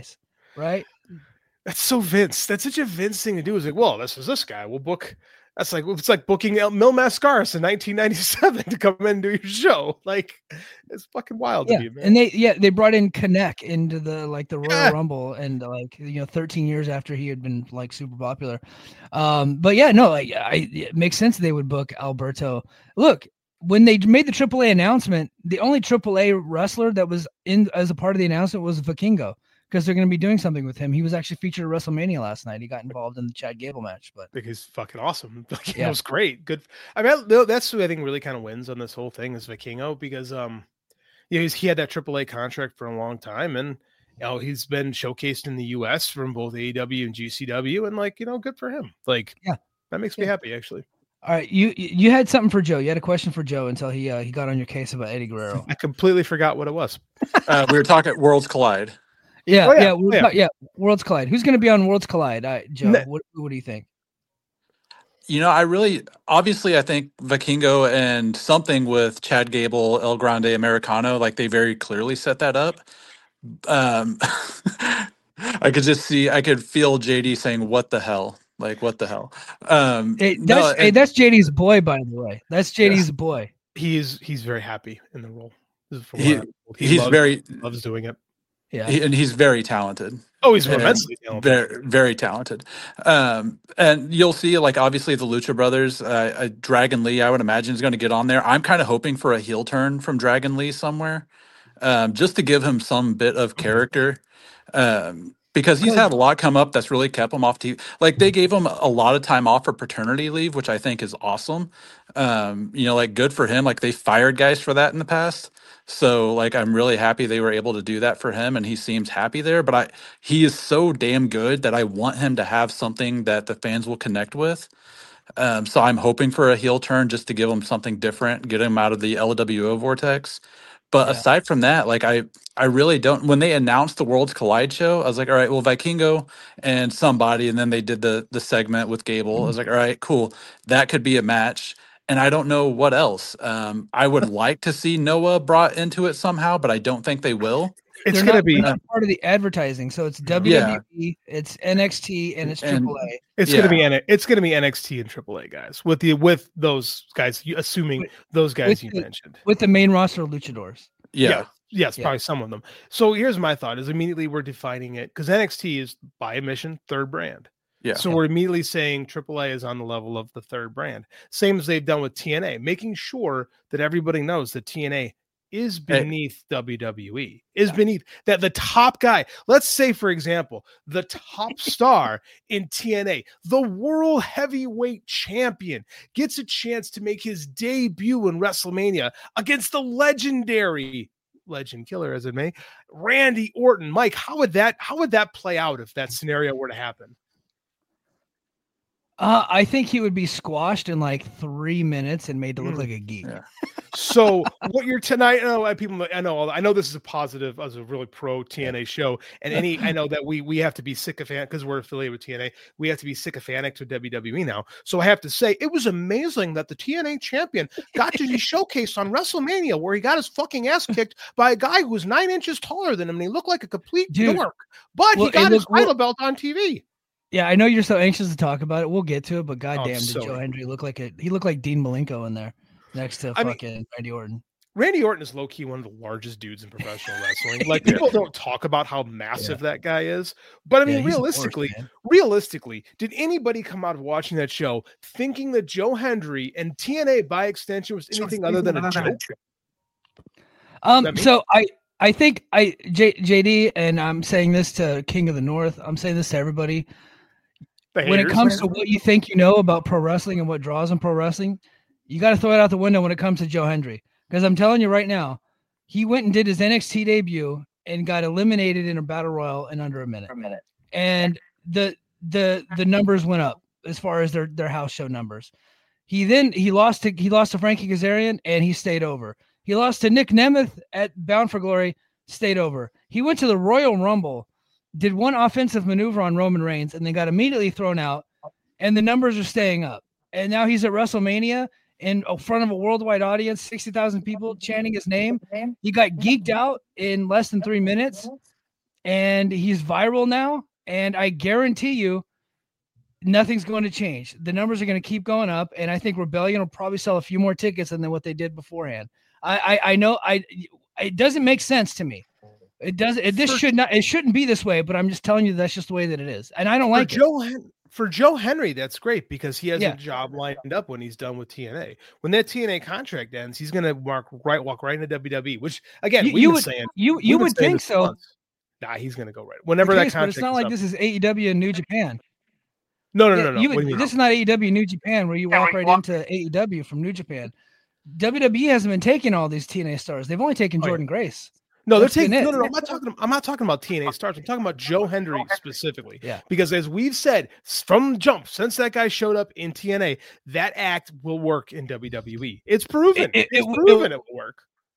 right? That's so Vince. That's such a Vince thing to do. Is like, well, this is this guy. We'll book. That's like it's like booking El- Mil Mascaras in nineteen ninety-seven to come in and do your show. Like, it's fucking wild Yeah, to me, man. and they yeah they brought in Connect into the like the Royal Yeah. Rumble, and like you know thirteen years after he had been like super popular. Um, but yeah, no, like I it makes sense they would book Alberto. Look, when they made the triple A announcement, the only triple A wrestler that was in as a part of the announcement was Vikingo, because they're going to be doing something with him. He was actually featured at WrestleMania last night. He got involved in the Chad Gable match, but I think he's fucking awesome. Like, Yeah. It was great. Good. I mean, that- that's who I think really kind of wins on this whole thing is Vikingo because, um, you know, he's, he had that triple A contract for a long time, and you know he's been showcased in the U S from both A E W and G C W, and like you know, good for him. Like, Yeah. that makes me happy actually. all right, you you had something for Joe. You had a question for Joe until he uh, he got on your case about Eddie Guerrero. I completely forgot what it was. Uh, we were talking Worlds Collide. Yeah, Oh, yeah, yeah, we're yeah. ta- yeah. Worlds Collide. Who's going to be on Worlds Collide? Uh, Joe, Ne- what what do you think? You know, I really, obviously, I think Vikingo and something with Chad Gable, El Grande Americano, like they very clearly set that up. Um, I could just see, I could feel J D saying, "What the hell? Like, what the hell?" Um, Hey, no, that's hey, and- that's J D's boy, by the way. That's J D's boy. He is he's very happy in the role. This is from He- what I'm told. He he's loves, very- loves doing it. Yeah, he- and he's very talented. Oh, he's And immensely talented. Very, very talented. Um, and you'll see, like, obviously, the Lucha Brothers, uh, uh, Dragon Lee, I would imagine, is going to get on there. I'm kind of hoping for a heel turn from Dragon Lee somewhere, um, just to give him some bit of character. Um, because he's had a lot come up that's really kept him off T V. Like, they gave him a lot of time off for paternity leave, which I think is awesome. Um, you know, like, good for him. Like, they fired guys for that in the past. So, like, I'm really happy they were able to do that for him, and he seems happy there. But I, he is so damn good that I want him to have something that the fans will connect with. Um, so I'm hoping for a heel turn just to give him something different, get him out of the L W O vortex. But Yeah. aside from that, like I, I really don't. When they announced the Worlds Collide show, I was like, all right, well, Vikingo and somebody, and then they did the the segment with Gable. I was like, all right, cool, that could be a match. And I don't know what else. Um, I would like to see Noah brought into it somehow, but I don't think they will. It's They're gonna not, be they're not part of the advertising. So it's W W E, it's N X T, and it's And- Triple A. It's Yeah. gonna be N- it's gonna be N X T and Triple A guys with the with those guys. You, assuming those guys with you the- mentioned. with the main roster of luchadors. Yeah, Yes, Yeah. probably some of them. So here's my thought: is immediately we're defining it because N X T is by admission third brand. yeah. So we're immediately saying Triple A is on the level of the third brand, same as they've done with T N A, making sure that everybody knows that T N A is beneath W W E, is beneath that the top guy. Let's say, for example, the top star in T N A, the world heavyweight champion, gets a chance to make his debut in WrestleMania against the legendary legend killer, as it may, Randy Orton. Mike, how would that how would that play out if that scenario were to happen? Uh, I think he would be squashed in like three minutes and made to look Mm. like a geek. Yeah. So what you're tonight? I know I- people. I know. I know this is a positive, as a really pro T N A show, and any. I know that we we have to be sycophantic because we're affiliated with T N A. We have to be sycophantic to W W E now. So I have to say, it was amazing that the T N A champion got to be showcased on WrestleMania, where he got his fucking ass kicked by a guy who was nine inches taller than him, and he looked like a complete Dude, dork. But well, he got and his look, well- title belt on T V. Yeah, I know you're so anxious to talk about it. We'll get to it, but goddamn, did so- Joe Hendry look like a he looked like Dean Malenko in there next to I mean- fucking Randy Orton. Randy Orton is low key one of the largest dudes in professional wrestling. Like, people don't talk about how massive that guy is, but I mean, Yeah, he's a horse, realistically, man. realistically, did anybody come out of watching that show thinking that Joe Hendry and T N A by extension was anything other than a joke? Um, That me? so I I think I J, JD, and I'm saying this to King of the North. I'm saying this to everybody. The When it haters? comes to what you think you know about pro wrestling and what draws in pro wrestling, you got to throw it out the window when it comes to Joe Hendry. Because I'm telling you right now, he went and did his N X T debut and got eliminated in a battle royal in under a minute. A minute. And the the the numbers went up as far as their their house show numbers. He then he lost to he lost to Frankie Kazarian and he stayed over. He lost to Nick Nemeth at Bound for Glory, stayed over. He went to the Royal Rumble, did one offensive maneuver on Roman Reigns, and then got immediately thrown out. And the numbers are staying up. And now he's at WrestleMania in front of a worldwide audience, sixty thousand people chanting his name. He got geeked out in less than three minutes. and he's viral now. And I guarantee you, nothing's going to change. The numbers are going to keep going up, and I think Rebellion will probably sell a few more tickets than what they did beforehand. I, I, I know I, it doesn't make sense to me. It does. It, this for, should not. It shouldn't be this way. But I'm just telling you that's just the way that it is, and I don't like Joe, it. For Joe Henry, that's great because he has Yeah. a job lined up when he's done with T N A. When that T N A contract ends, he's going to mark right, walk right into W W E. Which again, You- we've you been would- saying you- we've you been would saying think this for so. months. Nah, he's going to go right whenever The that case, but contract. it's not is like up. this is A E W and New Japan. No, no, Yeah, no, no. You What would, do you mean? this is not A E W New Japan where you walk right into A E W from New Japan. W W E hasn't been taking all these T N A stars. They've only taken Oh, Jordan yeah. Grace. No, they're That's been taking. it. No, no, no. I'm not talking. I'm not talking about T N A stars. I'm talking about Joe Hendry specifically. Yeah. Because as we've said from jump, since that guy showed up in T N A, that act will work in W W E. It's proven. It- it- it's it- proven it, will work.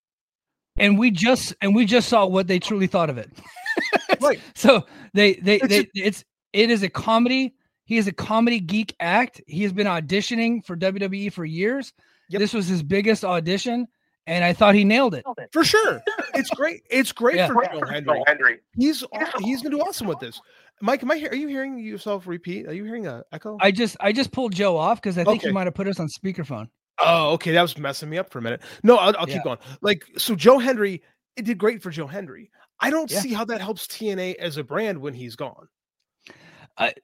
And we just and we just saw what they truly thought of it. Right. So they they It's they a- it's it is a comedy. He is a comedy geek act. He has been auditioning for W W E for years. Yep. This was his biggest audition, and I thought he nailed it. For sure. It's great. It's great Yeah. for Joe Hendry. He's he's gonna do awesome with this. Mike, am I hear, are you hearing yourself repeat? Are you hearing a echo? I just I just pulled Joe off because I think he Okay. might have put us on speakerphone. Oh, okay. That was messing me up for a minute. No, I'll, I'll Yeah. keep going. Like, so Joe Hendry, it did great for Joe Hendry. I don't Yeah. see how that helps T N A as a brand when he's gone. I,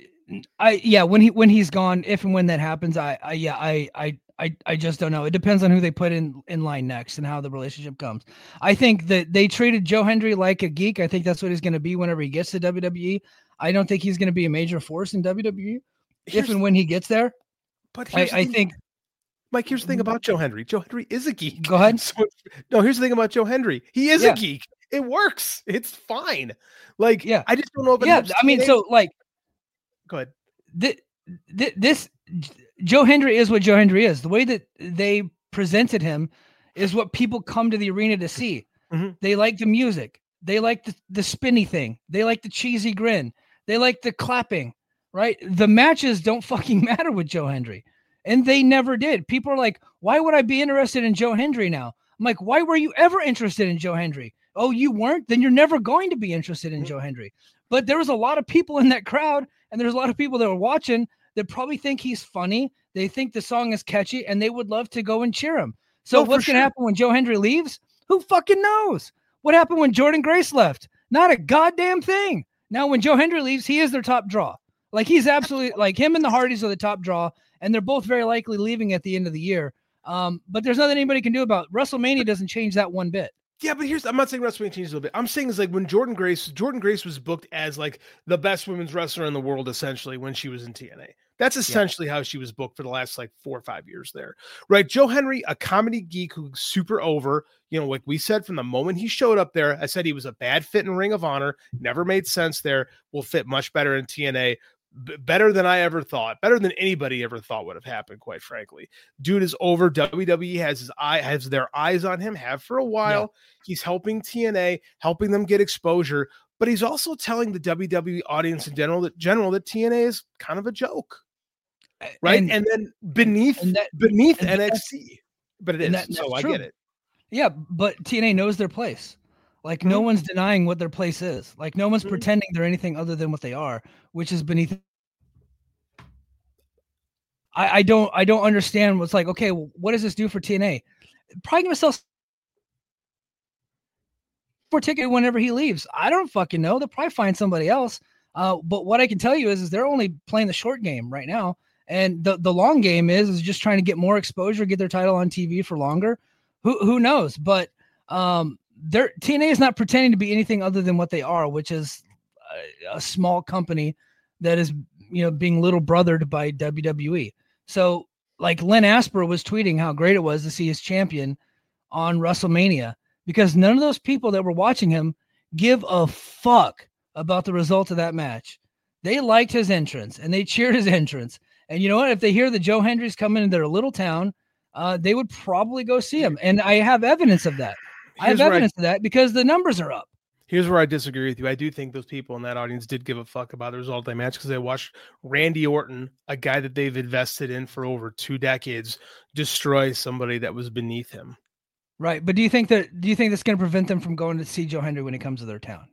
I, yeah, when he when he's gone, if and when that happens, I, I, yeah, I, I, I, I just don't know. It depends on who they put in in line next and how the relationship comes. I think that they treated Joe Hendry like a geek. I think that's what he's going to be whenever he gets to W W E. I don't think he's going to be a major force in W W E if Here's- and when he gets there. But I, here's the I thing- think. Mike, here's the thing about Joe Hendry. Joe Hendry is a geek. Go ahead. So, no, here's the thing about Joe Hendry. He is Yeah. a geek. It works. It's fine. Like, Yeah. I just don't know if it Yeah, helps I mean, T N A. so like, Go ahead. th- th- this Joe Hendry is what Joe Hendry is. The way that they presented him is what people come to the arena to see. Mhm. They like the music. They like the, the spinny thing. They like the cheesy grin. They like the clapping, right? The matches don't fucking matter with Joe Hendry. And they never did. People are like, why would I be interested in Joe Hendry now? I'm like, why were you ever interested in Joe Hendry? Oh, you weren't? Then you're never going to be interested in Joe Hendry. But there was a lot of people in that crowd, and there's a lot of people that were watching that probably think he's funny. They think the song is catchy, and they would love to go and cheer him. So No, for what's going to sure. happen when Joe Hendry leaves? Who fucking knows? What happened when Jordan Grace left? Not a goddamn thing. Now, when Joe Hendry leaves, he is their top draw. Like, he's absolutely, like, him and the Hardys are the top draw, and they're both very likely leaving at the end of the year. Um, but there's nothing anybody can do about it. WrestleMania doesn't change that one bit. Yeah, but here's I'm not saying WrestleMania changed a little bit. I'm saying is like when Jordan Grace, Jordan Grace was booked as like the best women's wrestler in the world, essentially, when she was in T N A. That's essentially how she was booked for the last like four or five years there. Right. Joe Hendry, a comedy geek who's super over, you know, like we said from the moment he showed up there, I said he was a bad fit in Ring of Honor, never made sense there, will fit much better in T N A. B- better than I ever thought, better than anybody ever thought would have happened, quite frankly. Dude is over. W W E has his eye, has their eyes on him, have for a while. He's helping T N A, helping them get exposure, but he's also telling the W W E audience in general that general that T N A is kind of a joke. Right. And, And- then beneath and that- beneath and N that's- X T. But it is. and that- so that's I true. get it. Yeah, but T N A knows their place. Like, no Mhm. one's denying what their place is. Like, no one's Mhm. pretending they're anything other than what they are, which is beneath. I, I don't I don't understand what's like, okay, well, what does this do for T N A? Probably gonna sell more ticket whenever he leaves. I don't fucking know. They'll probably find somebody else. Uh, but what I can tell you is, is they're only playing the short game right now. And the, the long game is, is just trying to get more exposure, get their title on T V for longer. Who who knows? But um, they're, T N A is not pretending to be anything other than what they are, which is a, a small company that is, you know, being little brothered by W W E. So like Len Asper was tweeting how great it was to see his champion on WrestleMania, because none of those people that were watching him give a fuck about the result of that match. They liked his entrance and they cheered his entrance. And you know what? If they hear that Joe Hendry's coming into their little town, uh, they would probably go see him. And I have evidence of that. I have Here's where I- evidence of that because the numbers are up. Here's where I disagree with you. I do think those people in that audience did give a fuck about the result of that match because they watched Randy Orton, a guy that they've invested in for over two decades, destroy somebody that was beneath him. Right. But do you think that, do you think that's going to prevent them from going to see Joe Hendry when he comes to their town?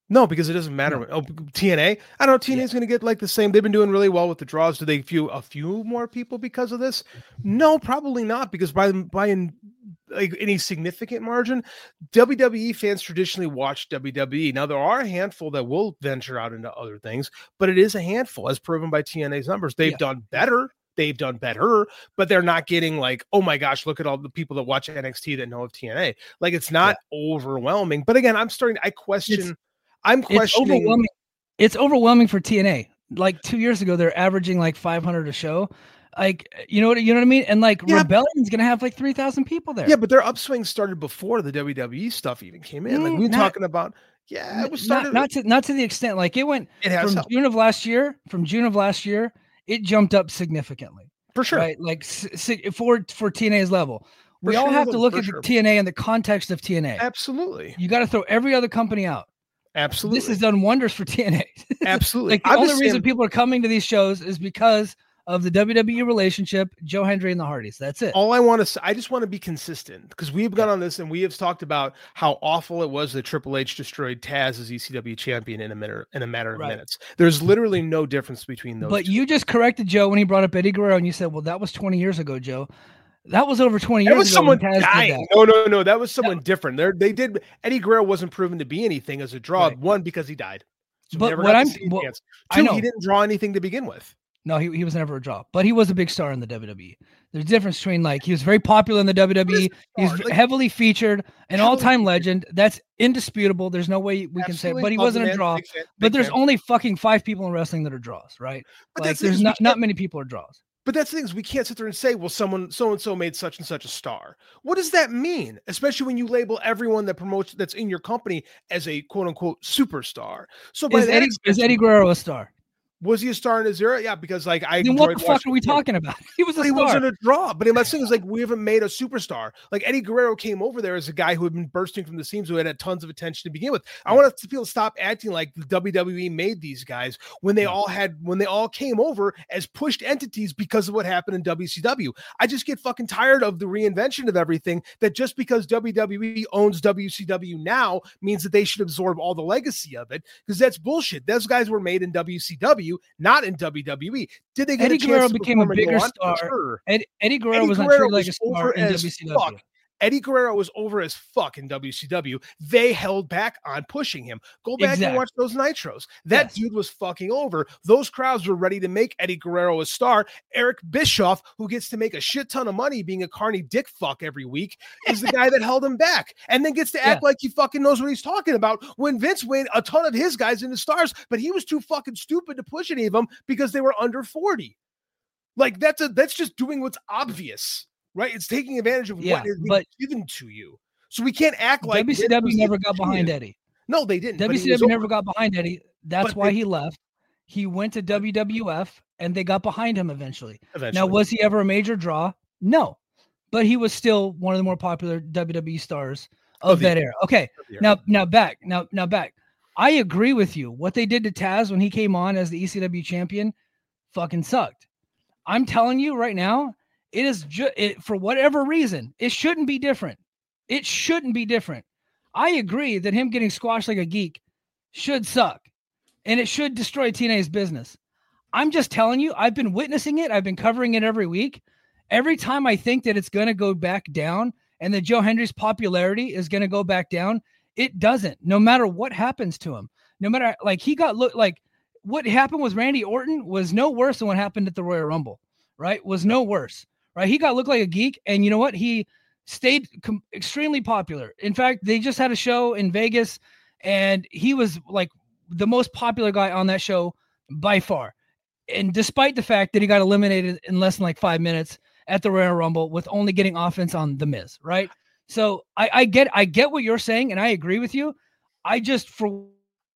No, because it doesn't matter. No. Oh, T N A. I don't know. T N A is yeah. going to get like the same. They've been doing really well with the draws. Do they few a few more people because of this? No, probably not. Because by by in like any significant margin, W W E fans traditionally watch W W E. Now there are a handful that will venture out into other things, but it is a handful, as proven by T N A's numbers. They've yeah. done better. They've done better, but they're not getting like, oh my gosh, look at all the people that watch N X T that know of T N A. Like it's not yeah. overwhelming. But again, I'm starting. I question. It's, I'm questioning. It's overwhelming. It's overwhelming for T N A. Like two years ago, they're averaging like five hundred a show. Like, you know what, you know what I mean? And like yeah. Rebellion's going to have like three thousand people there. Yeah. But their upswing started before the W W E stuff even came in. Like we were not, talking about, yeah, it was started. Not, not to, not to the extent, like it went it has from helped. June of last year, from June of last year, it jumped up significantly. For sure. Right. Like for, for T N A's level. For we sure, all have to look at sure. the T N A in the context of T N A. Absolutely. You got to throw every other company out. Absolutely. This has done wonders for T N A. Absolutely. Like the I'm only reason saying, people are coming to these shows is because of the W W E relationship, Joe Hendry and the Hardys. That's it. All I want to say, I just want to be consistent because we've gone on this and we have talked about how awful it was that Triple H destroyed Taz as E C W champion in a minute, in a matter of right. minutes. There's literally no difference between those. But two. You just corrected Joe when he brought up Eddie Guerrero and you said, well, that was twenty years ago, Joe. That was over twenty years that was ago. Someone Taz dying. No, no, no. That was someone that, different. There, they did. Eddie Guerrero wasn't proven to be anything as a draw. Right. One, because he died. So but what I'm, well, Two, I know. He didn't draw anything to begin with. No, he, he was never a draw, but he was a big star in the W W E. There's a difference between like he was very popular in the W W E. He's like, heavily featured, an all-time legend. That's indisputable. There's no way we can say, but he wasn't a draw. Fan, but there's fan. only fucking five people in wrestling that are draws, right? But like there's not, not many people are draws. But that's the thing is we can't sit there and say, well, someone so-and-so made such and such a star. What does that mean? Especially when you label everyone that promotes that's in your company as a quote unquote superstar. So by is, Eddie, is Eddie Guerrero a star? Was he a star in his era? Yeah, because like I. Then what the fuck are we talking about? He was a but star. He wasn't a draw. But my thing is like we haven't made a superstar. Like Eddie Guerrero came over there as a guy who had been bursting from the seams, who had had tons of attention to begin with. I want people to stop acting like the W W E made these guys when they all had when they all came over as pushed entities because of what happened in W C W. I just get fucking tired of the reinvention of everything. That just because W W E owns W C W now means that they should absorb all the legacy of it, because that's bullshit. Those guys were made in W C W, not in W W E. Did they get Eddie a chance Guerrero to became a bigger on? star? Sure. Ed, Eddie Guerrero Eddie was Guerrero not treated like was a star in W C W. Fuck. Eddie Guerrero was over as fuck in W C W. They held back on pushing him. Go back exactly. and watch those Nitros. That yes. dude was fucking over. Those crowds were ready to make Eddie Guerrero a star. Eric Bischoff, who gets to make a shit ton of money being a carny dick fuck every week, is the guy that held him back and then gets to act yeah. like he fucking knows what he's talking about when Vince made a ton of his guys into stars, but he was too fucking stupid to push any of them because they were under forty. Like that's a that's just doing what's obvious. Right, it's taking advantage of yeah, what is but given to you. So we can't act like W C W never got behind Eddie. No, they didn't. W C W never got behind Eddie. That's why they, he left. He went to W W F, and they got behind him eventually. eventually. Now, was he ever a major draw? No, but he was still one of the more popular W W E stars of, of that era. Okay, era. now now back now now back. I agree with you. What they did to Taz when he came on as the E C W champion, fucking sucked. I'm telling you right now. It is just it, for whatever reason, it shouldn't be different. It shouldn't be different. I agree that him getting squashed like a geek should suck, and it should destroy T N A's business. I'm just telling you, I've been witnessing it. I've been covering it every week. Every time I think that it's going to go back down and that Joe Hendry's popularity is going to go back down, it doesn't. No matter what happens to him, no matter like he got look like what happened with Randy Orton was no worse than what happened at the Royal Rumble, right? Was no worse. Right, he got looked like a geek, and you know what? He stayed com- extremely popular. In fact, they just had a show in Vegas, and he was like the most popular guy on that show by far. And despite the fact that he got eliminated in less than like five minutes at the Royal Rumble with only getting offense on The Miz, right? So I, I get, I get what you're saying, and I agree with you. I just for.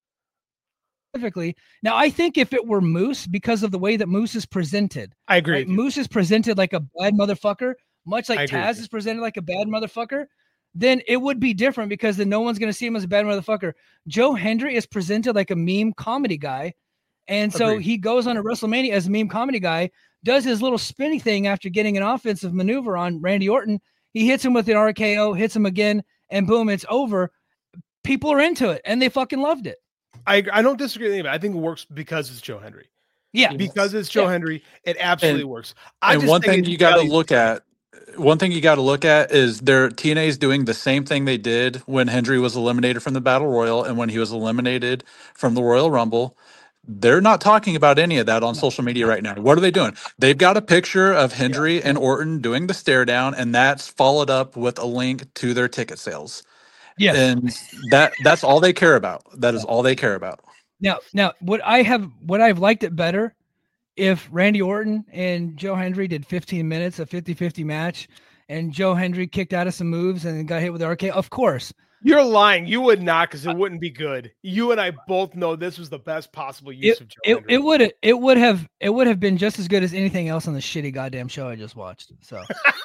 Specifically. Now, I think if it were Moose, because of the way that Moose is presented, I agree. Right? Moose is presented like a bad motherfucker, much like Taz is presented like a bad motherfucker, then it would be different because then no one's going to see him as a bad motherfucker. Joe Hendry is presented like a meme comedy guy. And so Agreed. He goes on a WrestleMania as a meme comedy guy, does his little spinny thing after getting an offensive maneuver on Randy Orton. He hits him with an R K O, hits him again, and boom, it's over. People are into it, and they fucking loved it. I I don't disagree with anybody. I think it works because it's Joe Hendry. Yeah, because it's Joe yeah. Hendry, it absolutely And- works. I and just one think thing it's you got to value- look at, one thing you got to look at is their T N A is doing the same thing they did when Hendry was eliminated from the Battle Royal and when he was eliminated from the Royal Rumble. They're not talking about any of that on social media right now. What are they doing? They've got a picture of Hendry and Orton doing the stare down, and that's followed up with a link to their ticket sales. Yes. And that that's all they care about. That is all they care about. Now, now, what I have, what I've liked it better, if Randy Orton and Joe Hendry did fifteen minutes, a fifty-fifty match, and Joe Hendry kicked out of some moves and got hit with the R K O, of course. You're lying. You would not, because it wouldn't be good. You and I both know this was the best possible use It, of Joe it, Hendry. it would it would have it would have been just as good as anything else on the shitty goddamn show I just watched. So,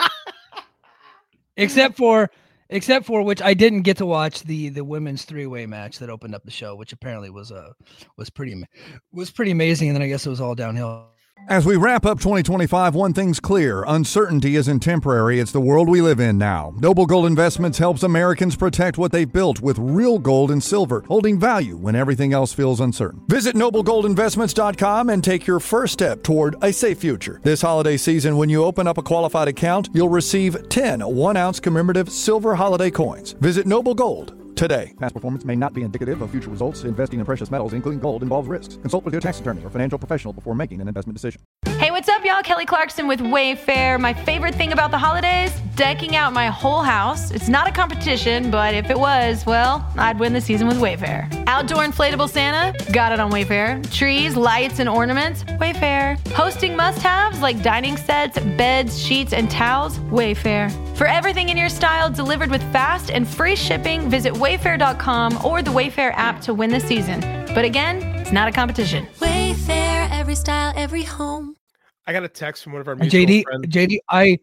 except for except for which I didn't get to watch the the women's three way match that opened up the show, which apparently was uh was pretty ama- was pretty amazing, and then I guess it was all downhill. As we wrap up twenty twenty-five, one thing's clear. Uncertainty isn't temporary. It's the world we live in now. Noble Gold Investments helps Americans protect what they've built with real gold and silver, holding value when everything else feels uncertain. Visit noble gold investments dot com and take your first step toward a safe future. This holiday season, when you open up a qualified account, you'll receive ten one-ounce commemorative silver holiday coins. Visit Noble Gold today. Past performance may not be indicative of future results. Investing in precious metals, including gold, involves risks. Consult with your tax attorney or financial professional before making an investment decision. Hey, what's up, y'all? Kelly Clarkson with Wayfair. My favorite thing about the holidays, decking out my whole house. It's not a competition, but if it was, well, I'd win the season with Wayfair. Outdoor inflatable Santa, got it on Wayfair. Trees, lights, and ornaments, Wayfair. Hosting must-haves like dining sets, beds, sheets, and towels, Wayfair. For everything in your style delivered with fast and free shipping, visit wayfair dot com or the Wayfair app to win the season. But again, it's not a competition. Wayfair, every style, every home. I got a text from one of our mutual J D, friends. J D, I,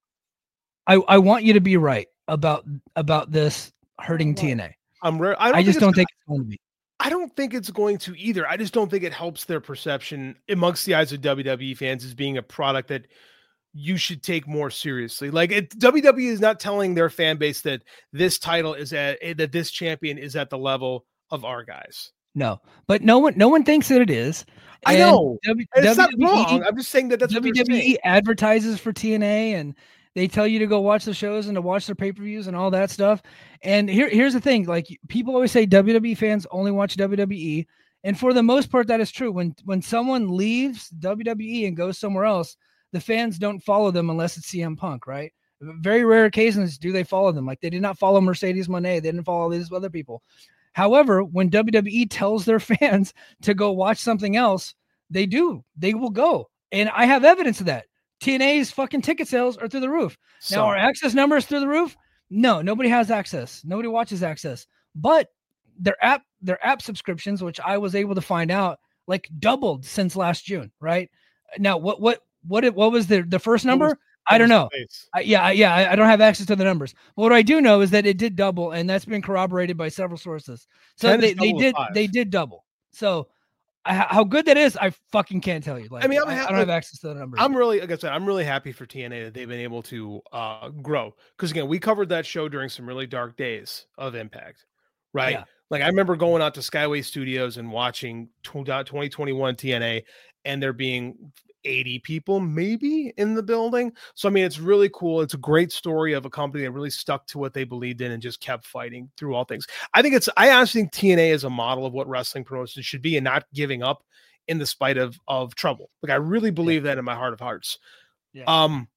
I, I want you to be right about about this hurting T N A. I'm re- I, don't I just think don't it's- think it's going to be. I don't think it's going to either. I just don't think it helps their perception amongst the eyes of W W E fans as being a product that you should take more seriously. Like it, W W E is not telling their fan base that this title is at that this champion is at the level of our guys. No, but no one, no one thinks that it is. I And know. W- And it's not W W E wrong. I'm just saying that that's what they're W W E saying. advertises for T N A and they tell you to go watch the shows and to watch their pay-per-views and all that stuff. And here, here's the thing: like people always say, W W E fans only watch W W E, and for the most part, that is true. When when someone leaves W W E and goes somewhere else, the fans don't follow them unless it's C M Punk, right? Very rare occasions do they follow them. Like they did not follow Mercedes Moné. They didn't follow these other people. However, when W W E tells their fans to go watch something else, they do. They will go. And I have evidence of that. T N A's fucking ticket sales are through the roof. So- now, are access numbers through the roof? No, nobody has access. Nobody watches access. But their app, their app subscriptions, which I was able to find out, like doubled since last June, right? Now, what what what it, what was the the first What number? was- I what don't was know. the base? I, yeah, I- yeah, I, I don't have access to the numbers. But what I do know is that it did double, and that's been corroborated by several sources. So ten is they, they double with did five. they did double. So I, how good that is, I fucking can't tell you. Like, I mean, I'm I, ha- I don't have like, access to the numbers. I'm really, like I said, I'm really happy for T N A that they've been able to uh, grow. Because again, we covered that show during some really dark days of Impact, right? Yeah. Like I remember going out to Skyway Studios and watching twenty twenty-one T N A, and there being eighty people maybe in the building. So I mean, it's really cool. It's a great story of a company that really stuck to what they believed in and just kept fighting through all things. I think it's, I honestly think T N A is a model of what wrestling promotions should be and not giving up in the spite of of trouble. Like I really believe that in my heart of hearts. Yeah. Um,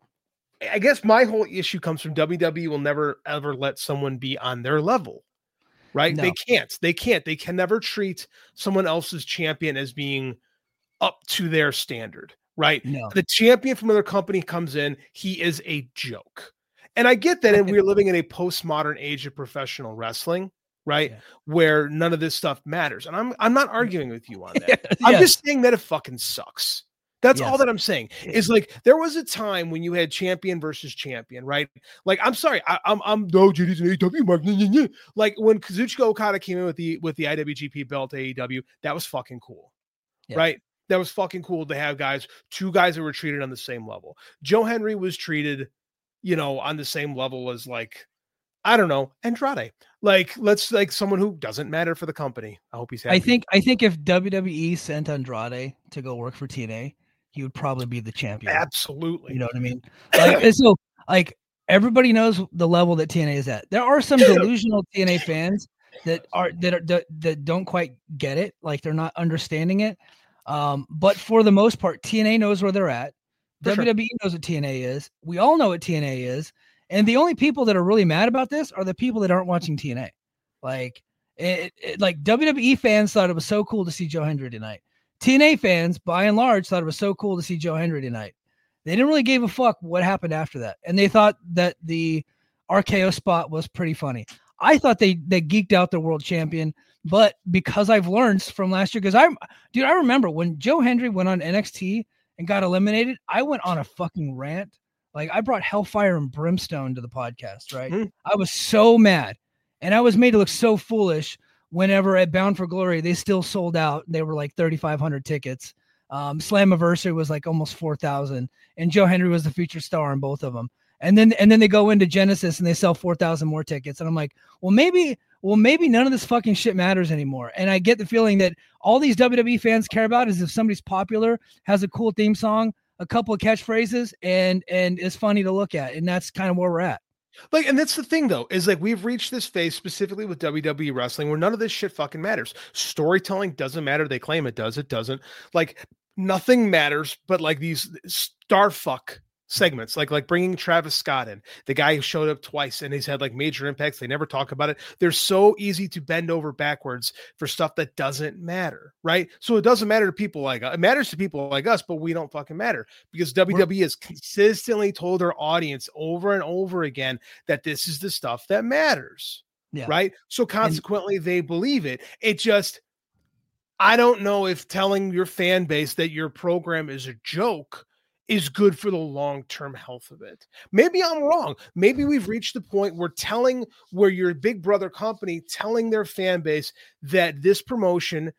I guess my whole issue comes from W W E will never ever let someone be on their level, right? No. They can't. They can't. They can never treat someone else's champion as being up to their standard, right? No. The champion from another company comes in, he is a joke. And I get that, and we're living in a postmodern age of professional wrestling, right? Yeah. Where none of this stuff matters. And I'm I'm not arguing with you on that. I'm Yes. just saying that it fucking sucks. That's all Yes. that I'm saying. Is like there was a time when you had champion versus champion, right? Like I'm sorry, I, I'm I'm no J D's an A E W mark. Nah, nah, nah. Like when Kazuchika Okada came in with the with the I W G P belt to A E W, that was fucking cool, Yeah. right? That was fucking cool to have guys, two guys that were treated on the same level. Joe Hendry was treated, you know, on the same level as like I don't know, Andrade. Like, let's like someone who doesn't matter for the company. I hope he's happy. I think I think if W W E sent Andrade to go work for T N A, he would probably be the champion. Absolutely. You know what I mean? Like, and so like everybody knows the level that T N A is at. There are some delusional T N A fans that are that are that, that don't quite get it, like they're not understanding it. Um, but for the most part, T N A knows where they're at. For W W E sure. knows what T N A is. We all know what T N A is. And the only people that are really mad about this are the people that aren't watching T N A. Like, it, it, like W W E fans thought it was so cool to see Joe Hendry tonight. T N A fans, by and large, thought it was so cool to see Joe Hendry tonight. They didn't really give a fuck what happened after that. And they thought that the R K O spot was pretty funny. I thought they they geeked out their world champion, but because I've learned from last year, because I'm, dude, I remember when Joe Hendry went on N X T and got eliminated, I went on a fucking rant. Like, I brought Hellfire and Brimstone to the podcast, right? Mm-hmm. I was so mad. And I was made to look so foolish whenever at Bound for Glory, they still sold out. They were like thirty-five hundred tickets. Um, Slammiversary was like almost four thousand. And Joe Hendry was the featured star on both of them. And then and then they go into Genesis and they sell four thousand more tickets. And I'm like, well, maybe well, maybe none of this fucking shit matters anymore. And I get the feeling that all these W W E fans care about is if somebody's popular, has a cool theme song, a couple of catchphrases, and and is funny to look at. And that's kind of where we're at. Like, and that's the thing though, is like we've reached this phase specifically with W W E wrestling where none of this shit fucking matters. Storytelling doesn't matter. They claim it does. It doesn't. Like, nothing matters but like these star fuck segments, like like bringing Travis Scott in, the guy who showed up twice and he's had like major impacts. They never talk about it. They're so easy to bend over backwards for stuff that doesn't matter, right? So it doesn't matter to people like it matters to people like us, but we don't fucking matter because W W E has consistently told their audience over and over again that this is the stuff that matters, yeah. right? So consequently, and- they believe it. It just, I don't know if telling your fan base that your program is a joke is good for the long-term health of it. Maybe I'm wrong. Maybe we've reached the point where telling where your big brother company telling their fan base that this promotion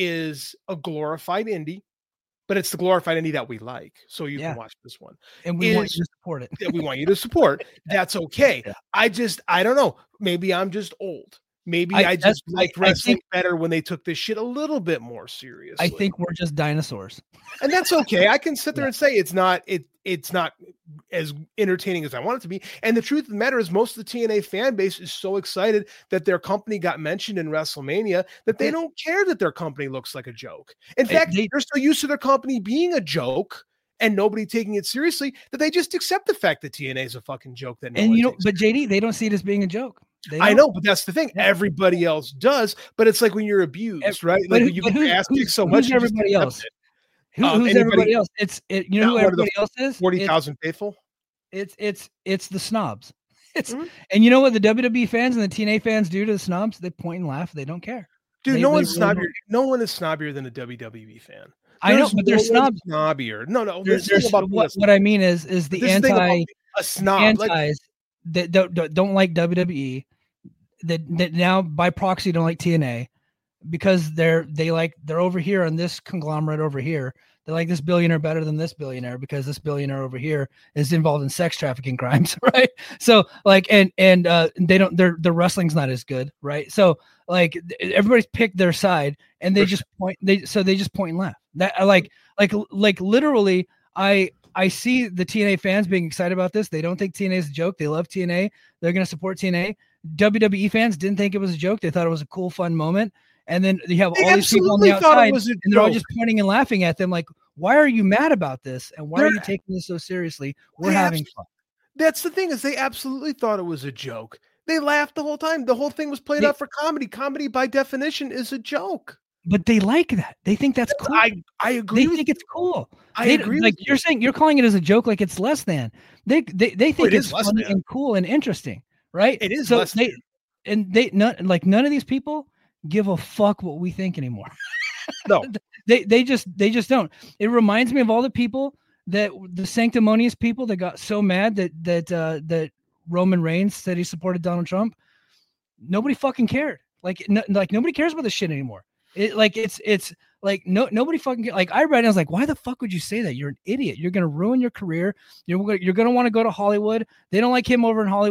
is a glorified indie, but it's the glorified indie that we like. So you yeah. can watch this one. And we is, want you to support it. that we want you to support. That's okay. Yeah. I just, I don't know. Maybe I'm just old. Maybe I, I just liked wrestling think, better when they took this shit a little bit more seriously. I think we're just dinosaurs. And that's okay. I can sit there yeah. and say it's not it it's not as entertaining as I want it to be. And the truth of the matter is most of the T N A fan base is so excited that their company got mentioned in WrestleMania that they don't care that their company looks like a joke. In fact, they, they're so used to their company being a joke and nobody taking it seriously that they just accept the fact that T N A is a fucking joke. That and you know, but J D, they don't see it as being a joke. I know, but that's the thing. Everybody else does, but it's like when you're abused, right? Like who, you get asked so who's much. Everybody else? Who, um, who's anybody, everybody else? It's it. You know who everybody else is? Forty thousand faithful. It's it's it's the snobs. It's mm-hmm. and you know what the W W E fans and the T N A fans do to the snobs? They point and laugh. They don't care. Dude, they, no they one's really snobbier. Don't. No one is snobbier than a W W E fan. I know, but they're snobs. Snobbier. No, no. There's, there's, about what, what I mean is is the anti a snob antis like, that don't, don't like W W E. That, that now by proxy don't like T N A because they're they like they're over here on this conglomerate over here. They like this billionaire better than this billionaire because this billionaire over here is involved in sex trafficking crimes, right? So like and and uh, they don't their their wrestling's not as good, right? So like everybody's picked their side and they just point they so they just point and laugh. That like like like literally I I see the T N A fans being excited about this. They don't think T N A is a joke. They love T N A. They're going to support T N A. W W E fans didn't think it was a joke. They thought it was a cool, fun moment. And then you have they all these people on the outside, and they're all just pointing and laughing at them like, why are you mad about this? And why they're, are you taking this so seriously? We're having fun. That's the thing is they absolutely thought it was a joke. They laughed the whole time. The whole thing was played they, out for comedy. Comedy, by definition, is a joke. But they like that. They think that's cool. I, I agree. They with think you. it's cool. I they, agree. Like with you're you. saying, you're calling it as a joke, like it's less than. They they they think oh, it it's funny than. and cool and interesting, right? It is so less they, than. And they none like none of these people give a fuck what we think anymore. No, they they just they just don't. It reminds me of all the people that the sanctimonious people that got so mad that that uh, that Roman Reigns said he supported Donald Trump. Nobody fucking cared. Like no, like nobody cares about this shit anymore. It like it's it's like no nobody fucking cares. Like I read it, I was like, why the fuck would you say that? You're an idiot. You're gonna ruin your career. You're you're gonna want to go to Hollywood. They don't like him over in Hollywood.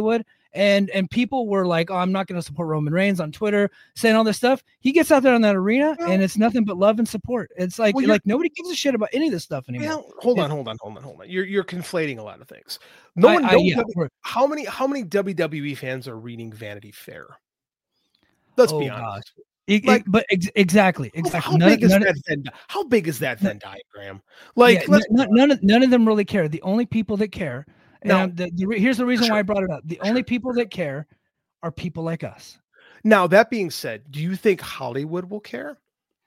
And and people were like, oh, I'm not going to support Roman Reigns on Twitter, saying all this stuff. He gets out there in that arena, well, and it's nothing but love and support. It's like well, like nobody gives a shit about any of this stuff anymore. Well, hold on, hold on, hold on, hold on. You're you're conflating a lot of things. No one I, knows I, yeah, w- how many how many W W E fans are reading Vanity Fair. Let's oh, be honest. It, like, it, but ex- exactly, exactly. How none, big is none, that Venn? How big is that Venn diagram? Like, yeah, none, none of none of them really care. The only people that care. And now, the, the, here's the reason sure, why I brought it up. The sure. only people that care are people like us. Now, that being said, do you think Hollywood will care?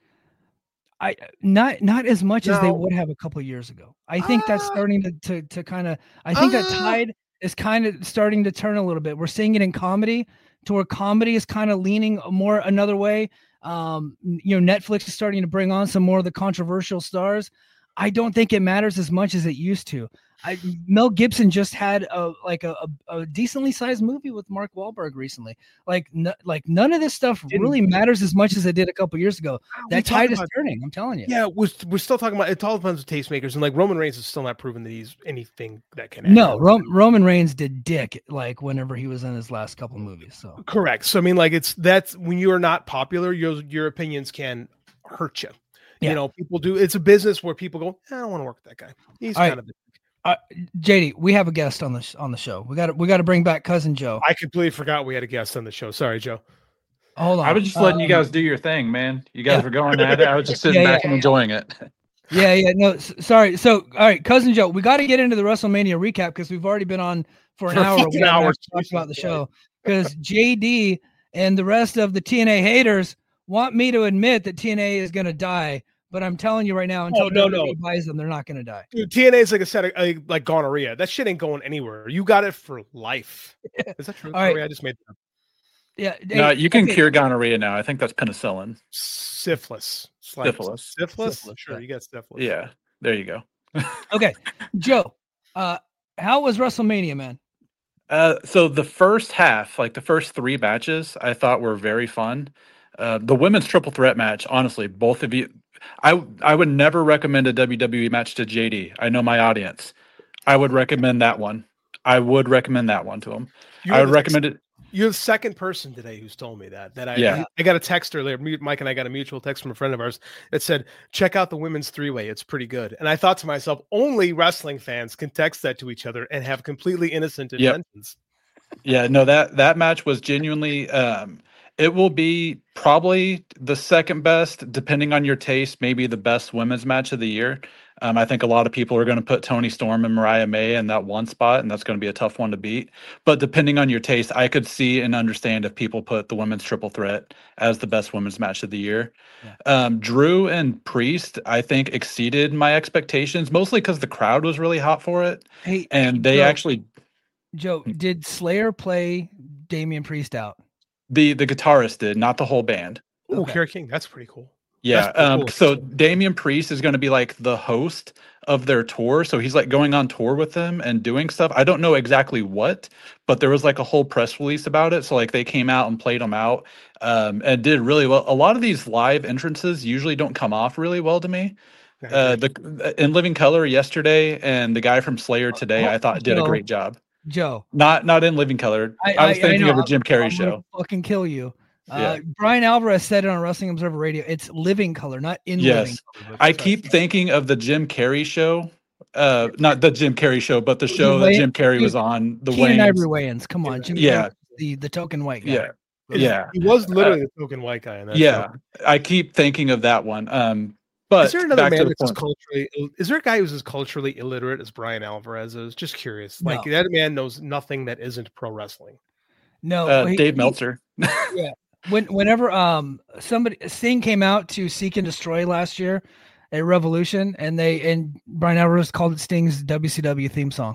I not not as much now, as they would have a couple of years ago. I think uh, that's starting to to, to kind of. I think uh, that tide is kind of starting to turn a little bit. We're seeing it in comedy, to where comedy is kind of leaning more another way. Um, you know, Netflix is starting to bring on some more of the controversial stars. I don't think it matters as much as it used to. I, Mel Gibson just had a like a, a, a decently sized movie with Mark Wahlberg recently. Like, n- like none of this stuff Didn't, really matters as much as it did a couple years ago. That tide is turning. I'm telling you. Yeah, we're, we're still talking about it. All depends with tastemakers, and like Roman Reigns is still not proven that he's anything that can. No, Ro- Roman Reigns did dick like whenever he was in his last couple of movies. So correct. So I mean, like it's that's when you are not popular, your your opinions can hurt you. Yeah. You know, people do. It's a business where people go, I don't want to work with that guy. He's all kind right. of. Uh, J D, we have a guest on the sh- on the show. We got we got to bring back Cousin Joe. I completely forgot we had a guest on the show. Sorry, Joe. Hold on. I was just letting um, you guys do your thing, man. You guys yeah. were going at it. I was just sitting yeah, back yeah. and enjoying it. Yeah, yeah. No, s- sorry. So, all right, Cousin Joe, we got to get into the WrestleMania recap because we've already been on for an for hour. We hours talked about the show because J D and the rest of the T N A haters want me to admit that T N A is going to die. But I'm telling you right now, until oh, no, W W E no. buys them, they're not going to die. Dude, T N A is like a set of like, like gonorrhea. That shit ain't going anywhere. You got it for life. Is that true? All right. I just made that up. Yeah. No, hey, you can okay. cure gonorrhea now. I think that's penicillin. Syphilis. Like, syphilis. Syphilis. Syphilis. Sure, you got syphilis. Yeah. There you go. Okay, Joe. Uh, how was WrestleMania, man? Uh, so the first half, like the first three matches, I thought were very fun. Uh, the women's triple threat match, honestly, both of you. I I would never recommend a W W E match to J D. I know my audience. I would recommend that one. I would recommend that one to him. You're I would the, recommend it. You're the second person today who's told me that. That I Yeah. I got a text earlier. Mike and I got a mutual text from a friend of ours that said, "Check out the women's three way. It's pretty good." And I thought to myself, only wrestling fans can text that to each other and have completely innocent Yep. intentions. Yeah, no, that that match was genuinely. Um, it will be probably the second best, depending on your taste. Maybe the best women's match of the year. Um, I think a lot of people are going to put Toni Storm and Mariah May in that one spot, and that's going to be a tough one to beat. But depending on your taste, I could see and understand if people put the women's triple threat as the best women's match of the year. Yeah. Um, Drew and Priest, I think, exceeded my expectations, mostly because the crowd was really hot for it. Hey, and they Joe, actually. Joe, did Slayer play Damian Priest out? The the guitarist did, not the whole band. Oh, Okay. Kerry King, that's pretty cool. Yeah. That's Um, cool. so Damian Priest is going to be like the host of their tour. So he's like going on tour with them and doing stuff. I don't know exactly what, but there was like a whole press release about it. So like they came out and played them out um, and did really well. A lot of these live entrances usually don't come off really well to me. Uh, the in Living Color yesterday and the guy from Slayer today, I thought did a Joe. great job. Joe, Not not in Living Color. I, I was I- I thinking know. of a Jim Carrey I'm gonna show. Fucking kill you. Uh, Yeah. Brian Alvarez said it on Wrestling Observer Radio. It's Living Color, not in Living Yes. Color. I keep thinking of the Jim Carrey show. Uh, not the Jim Carrey show, but the show that Wayans- Jim Carrey was on. The Keenan Wayans. Ivory Wayans. Come on, Jim. Yeah. Carrey, the the token white guy. Yeah. Yeah. He was literally the token white guy in that Yeah. show. I keep thinking of that one. Um, but Is there another back to man the that's as point. culturally? Is there a guy who's as culturally illiterate as Brian Alvarez is? Just curious. Like No. that man knows nothing that isn't pro wrestling. No, Uh, he- Dave he- Meltzer. Yeah. When whenever um somebody Sting came out to Seek and Destroy last year at Revolution, and they and Brian Alvarez called it Sting's W C W theme song.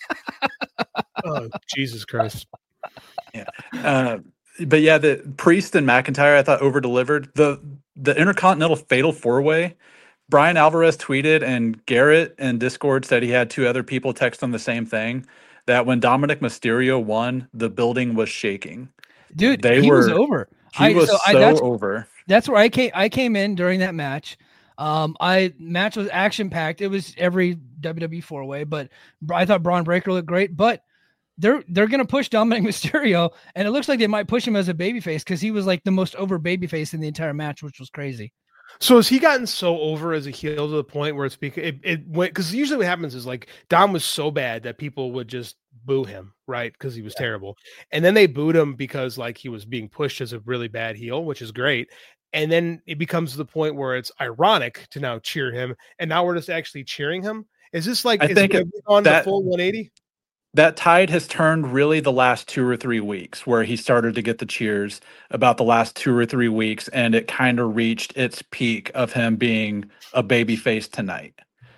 Oh, Jesus Christ. Yeah. Uh, but yeah, the Priest and McIntyre, I thought over delivered. The the Intercontinental Fatal Four Way. Brian Alvarez tweeted, and Garrett in Discord said he had two other people text on the same thing. That when Dominic Mysterio won, the building was shaking. Dude, They he were. was over. He I, was so so I, that's, over. That's where I came. I came in during that match. Um, I match was action packed. It was every W W E four way, but I thought Braun Breaker looked great. But they're they're gonna push Dominic Mysterio, and it looks like they might push him as a babyface because he was like the most over babyface in the entire match, which was crazy. So has he gotten so over as a heel to the point where it's because it, it went because usually what happens is like Dom was so bad that people would just boo him, right? Because he was yeah. terrible. And then they booed him because like he was being pushed as a really bad heel, which is great. And then it becomes to the point where it's ironic to now cheer him. And now we're just actually cheering him. Is this like I is think it on that, the full one eighty? That tide has turned really the last two or three weeks where he started to get the cheers about the last two or three weeks. And it kind of reached its peak of him being a babyface tonight.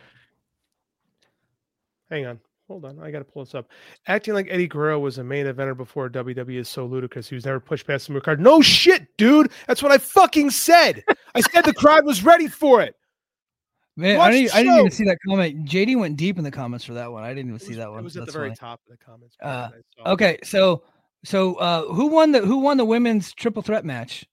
Hang on. Hold on. I got to pull this up. Acting like Eddie Guerrero was a main eventer before W W E is so ludicrous. He was never pushed past the card. No shit, dude. That's what I fucking said. I said the crowd was ready for it. Man, I didn't, I didn't even see that comment. J D went deep in the comments for that one. I didn't even was, see that one. It was at That's the very funny. top of the comments. Uh, okay, so so uh, who won the who won the women's triple threat match?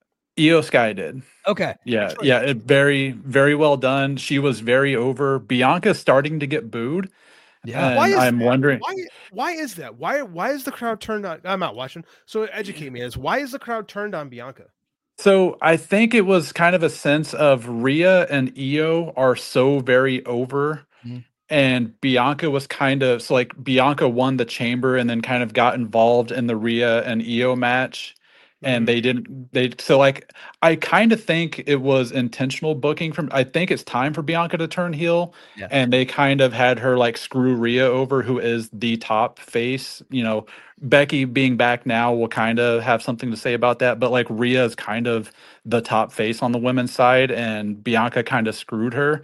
Io Sky did. Okay. Yeah, yeah, it, very very well done. She was very over. Bianca's starting to get booed. Yeah, why is I'm that? wondering why why is that? Why why is the crowd turned on? I'm not watching. So educate me. Is why is the crowd turned on Bianca? So I think it was kind of a sense of Rhea and Io are so very over, mm-hmm. and Bianca was kind of so like Bianca won the chamber and then kind of got involved in the Rhea and Io match, mm-hmm. and they didn't they so like I kind of think it was intentional booking from. I think it's time for Bianca to turn heel, yeah. and they kind of had her like screw Rhea over, who is the top face, you know. Becky being back now will kind of have something to say about that, but like Rhea is kind of the top face on the women's side, and Bianca kind of screwed her.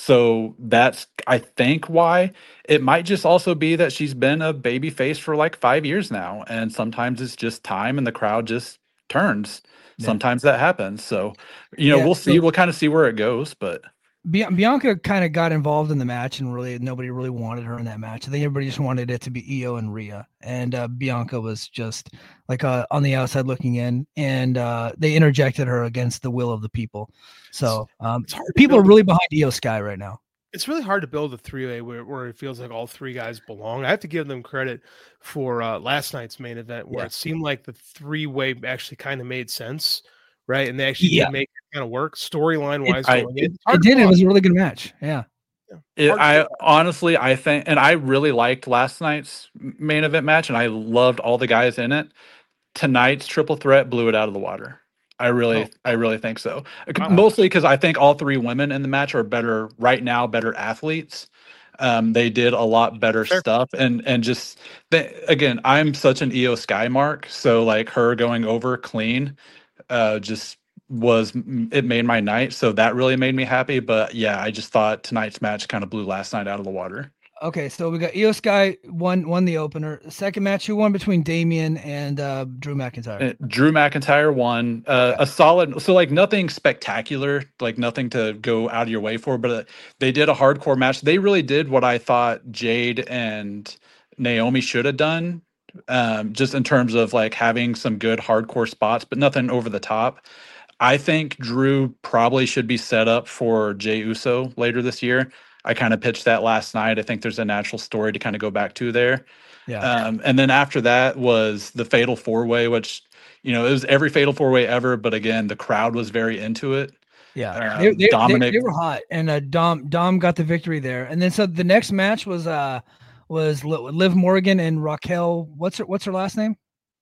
So that's, I think, why. It might just also be that she's been a baby face for like five years now, and sometimes it's just time and the crowd just turns. Yeah. Sometimes that happens. So, you know, yeah, we'll see. So- we'll kind of see where it goes, but. Bianca kind of got involved in the match, and really nobody really wanted her in that match. I think everybody just wanted it to be Io and Rhea, and uh, Bianca was just like uh, on the outside looking in, and uh, they interjected her against the will of the people. So um, people are really behind Io Sky right now. It's really hard to build a three-way where, where it feels like all three guys belong. I have to give them credit for uh, last night's main event, where yeah. it seemed like the three-way actually kind of made sense. Right, and they actually yeah. did make it kind of work storyline wise. It, it, it did. It was a really good match. Yeah. It, I honestly, I think, and I really liked last night's main event match, and I loved all the guys in it. Tonight's triple threat blew it out of the water. I really, oh. I really think so. Wow. Mostly because I think all three women in the match are better right now, better athletes. Um, they did a lot better sure. stuff, and and just they, again, I'm such an Io Sky mark, so like her going over clean. Uh, just was it made my night, so that really made me happy. But yeah, I just thought tonight's match kind of blew last night out of the water. Okay, so we got Io Sky won won the opener. The second match, who won between Damian and uh, Drew McIntyre? Uh, Drew McIntyre won uh, okay. a solid, so like nothing spectacular, like nothing to go out of your way for, but uh, they did a hardcore match. They really did what I thought Jade and Naomi should have done. Um, just in terms of like having some good hardcore spots, but nothing over the top. I think Drew probably should be set up for Jey Uso later this year. I kind of pitched that last night. I think there's a natural story to kind of go back to there. Yeah. Um, and then after that was the Fatal Four Way, which, you know, it was every Fatal Four Way ever. But again, the crowd was very into it. Yeah. Um, they, they, Dominic, they, they were hot, and uh, Dom Dom got the victory there. And then so the next match was uh. was Liv Morgan and Raquel. What's her What's her last name?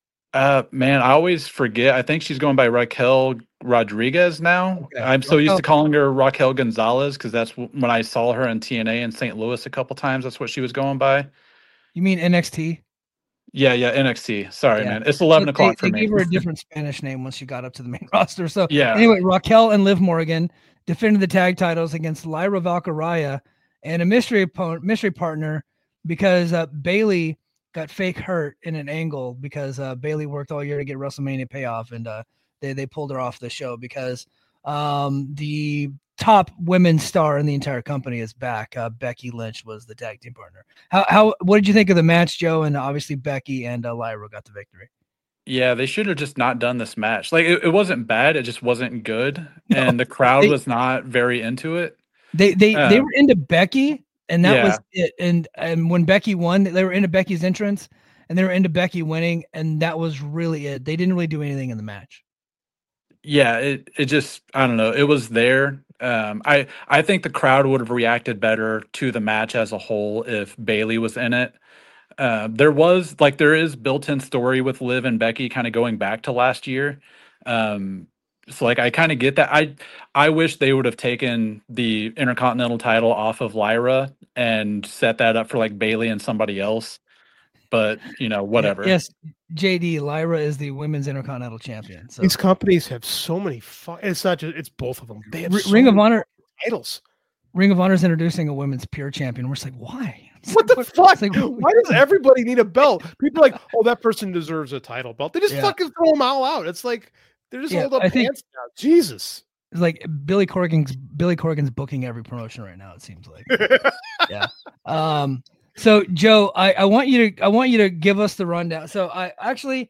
Uh, man, I always forget. I think she's going by Raquel Rodriguez now. Okay. I'm so Raquel. used to calling her Raquel Gonzalez because that's when I saw her in T N A in Saint Louis a couple times. That's what she was going by. You mean N X T? Yeah, yeah, N X T. Sorry, yeah. man. It's eleven so o'clock they, for they me. They gave her a different Spanish name once she got up to the main roster. So yeah. Anyway, Raquel and Liv Morgan defended the tag titles against Lyra Valkyria and a mystery opponent, mystery partner. Because uh, Bailey got fake hurt in an angle because uh, Bailey worked all year to get WrestleMania payoff, and uh, they they pulled her off the show because um, the top women's star in the entire company is back. Uh, Becky Lynch was the tag team partner. How how what did you think of the match, Joe? And obviously Becky and uh, Lyra got the victory. Yeah, they should have just not done this match. Like it, it wasn't bad, it just wasn't good, no, and the crowd they, was not very into it. They they uh, they were into Becky. And that yeah. was it. And and when Becky won, they were into Becky's entrance. and they were into Becky winning, and that was really it. They didn't really do anything in the match. Yeah, it it just I don't know. It was there. Um, I I think the crowd would have reacted better to the match as a whole if Bayley was in it. Uh, there was like there is built-in story with Liv and Becky kind of going back to last year. Um, so like I kind of get that. I I wish they would have taken the Intercontinental title off of Lyra and set that up for like Bayley and somebody else. But you know, whatever. Yes, J D, Lyra is the women's Intercontinental champion. So these companies have so many. Fu- it's not just it's both of them. They have R- so Ring of many Honor titles. Ring of Honor is introducing a women's pure champion. We're just like, why? It's What like, the fuck? like, Why does everybody need a belt? People are like, oh, that person deserves a title belt. They just Yeah. fucking throw them all out. It's like they're just Yeah, hold up I think- pants now. Jesus. It's like Billy Corgan's Billy Corgan's booking every promotion right now. It seems like, yeah. Um. So Joe, I, I want you to I want you to give us the rundown. So I actually,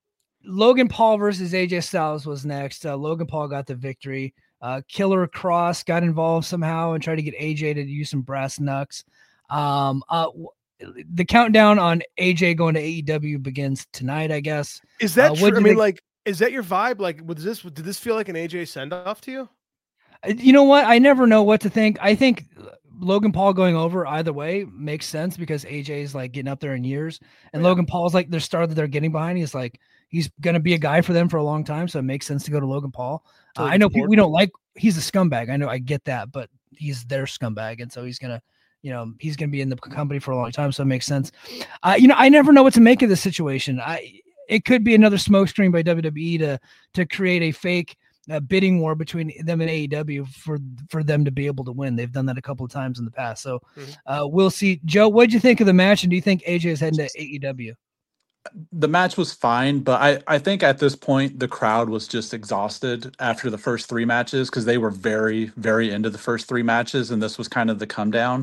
Logan Paul versus A J Styles was next. Uh, Logan Paul got the victory. Uh, Killer Cross got involved somehow and tried to get A J to use some brass knucks. Um. Uh. w- The countdown on A J going to A E W begins tonight, I guess. Is that Uh, true? what I do mean, they- like, is that your vibe? Like, was this did this feel like an A J send off to you? You know what? I never know what to think. I think Logan Paul going over either way makes sense because A J is like getting up there in years, and Yeah. Logan Paul's like their star that they're getting behind. He's like he's gonna be a guy for them for a long time, so it makes sense to go to Logan Paul. Uh, Totally I know people, support. we don't like he's a scumbag. I know I get that, but he's their scumbag, and so he's gonna, you know, he's gonna be in the company for a long time, so it makes sense. Uh, you know, I never know what to make of this situation. I it could be another smokescreen by W W E to to create a fake uh, bidding war between them and A E W for for them to be able to win. They've done that a couple of times in the past, so Mhm. uh, we'll see. Joe, what did you think of the match, and do you think A J is heading to A E W? The match was fine, but I, I think at this point the crowd was just exhausted after the first three matches because they were very, very into the first three matches, and this was kind of the come down.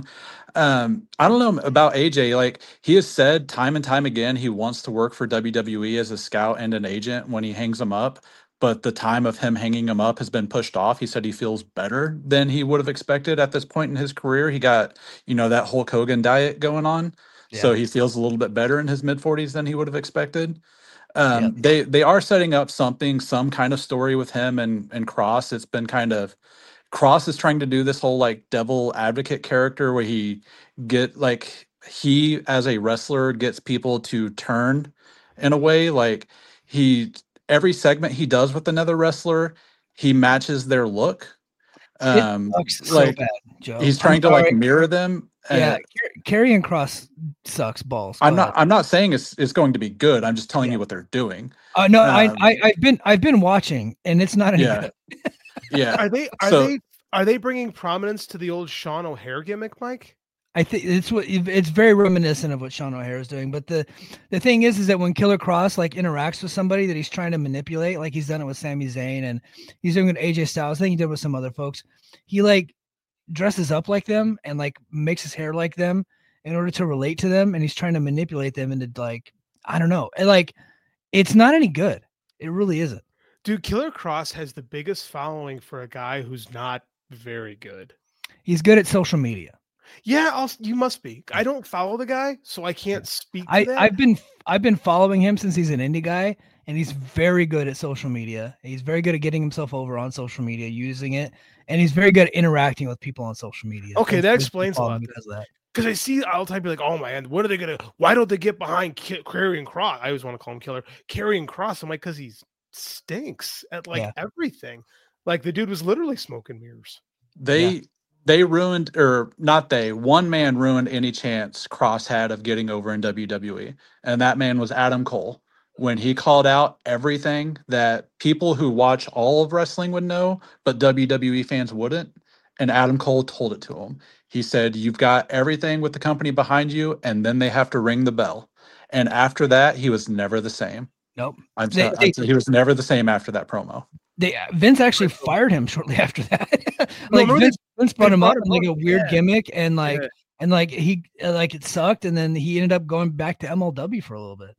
Um, I don't know about A J. Like he has said time and time again, he wants to work for W W E as a scout and an agent when he hangs them up. But the time of him hanging him up has been pushed off. He said he feels better than he would have expected at this point in his career. He got, you know, that Hulk Hogan diet going on. So he feels a little bit better in his mid forties than he would have expected. Um, Yeah. They they are setting up something, some kind of story with him and and Cross. It's been kind of Cross is trying to do this whole like devil advocate character where he get like he as a wrestler gets people to turn in a way like he every segment he does with another wrestler he matches their look. Um, it sucks so like bad, Joe. he's I'm trying to like sorry. mirror them. Yeah, and- Karrion Cross sucks balls. I'm Go not. ahead. I'm not saying it's it's going to be good. I'm just telling you what they're doing. Uh, no, I, Um, I, I've been, I've been watching, and it's not any Yeah. good. Yeah. Are they are So- they are they bringing prominence to the old Sean O'Hare gimmick, Mike? I think it's what it's very reminiscent of what Sean O'Hare is doing. But the the thing is, is that when Killer Cross like interacts with somebody that he's trying to manipulate, like he's done it with Sami Zayn and he's doing it with A J Styles. I think he did with some other folks. He like dresses up like them and like makes his hair like them in order to relate to them, and he's trying to manipulate them into like I don't know, and like it's not any good. It really isn't. Dude, Killer Cross has the biggest following for a guy who's not very good. He's good at social media. Yeah, I'll, you must be. I don't follow the guy, so I can't speak to I, that. I've been I've been following him since he's an indie guy, and he's very good at social media. He's very good at getting himself over on social media, using it, and he's very good at interacting with people on social media. Okay, I've that been explains a following lot him because of that. Because I see all the time be like, oh man, what are they gonna? Why don't they get behind K- Karrion Cross? I always want to call him Killer Karrion Cross. I'm like, because he stinks at like Yeah. everything. Like the dude was literally smoking mirrors. They Yeah. they ruined or not they one man ruined any chance Cross had of getting over in W W E, and that man was Adam Cole. When he called out everything that people who watch all of wrestling would know, but W W E fans wouldn't, and Adam Cole told it to him. He said, "You've got everything with the company behind you, and then they have to ring the bell." And after that, he was never the same. Nope. I'm, They- so- I'm they- he was never the same after that promo. They Vince actually fired him shortly after that. No, like remember Vince, Vince brought they him brought up him in like up, a weird yeah. gimmick, and like Yeah. and like he uh, like it sucked, and then he ended up going back to M L W for a little bit.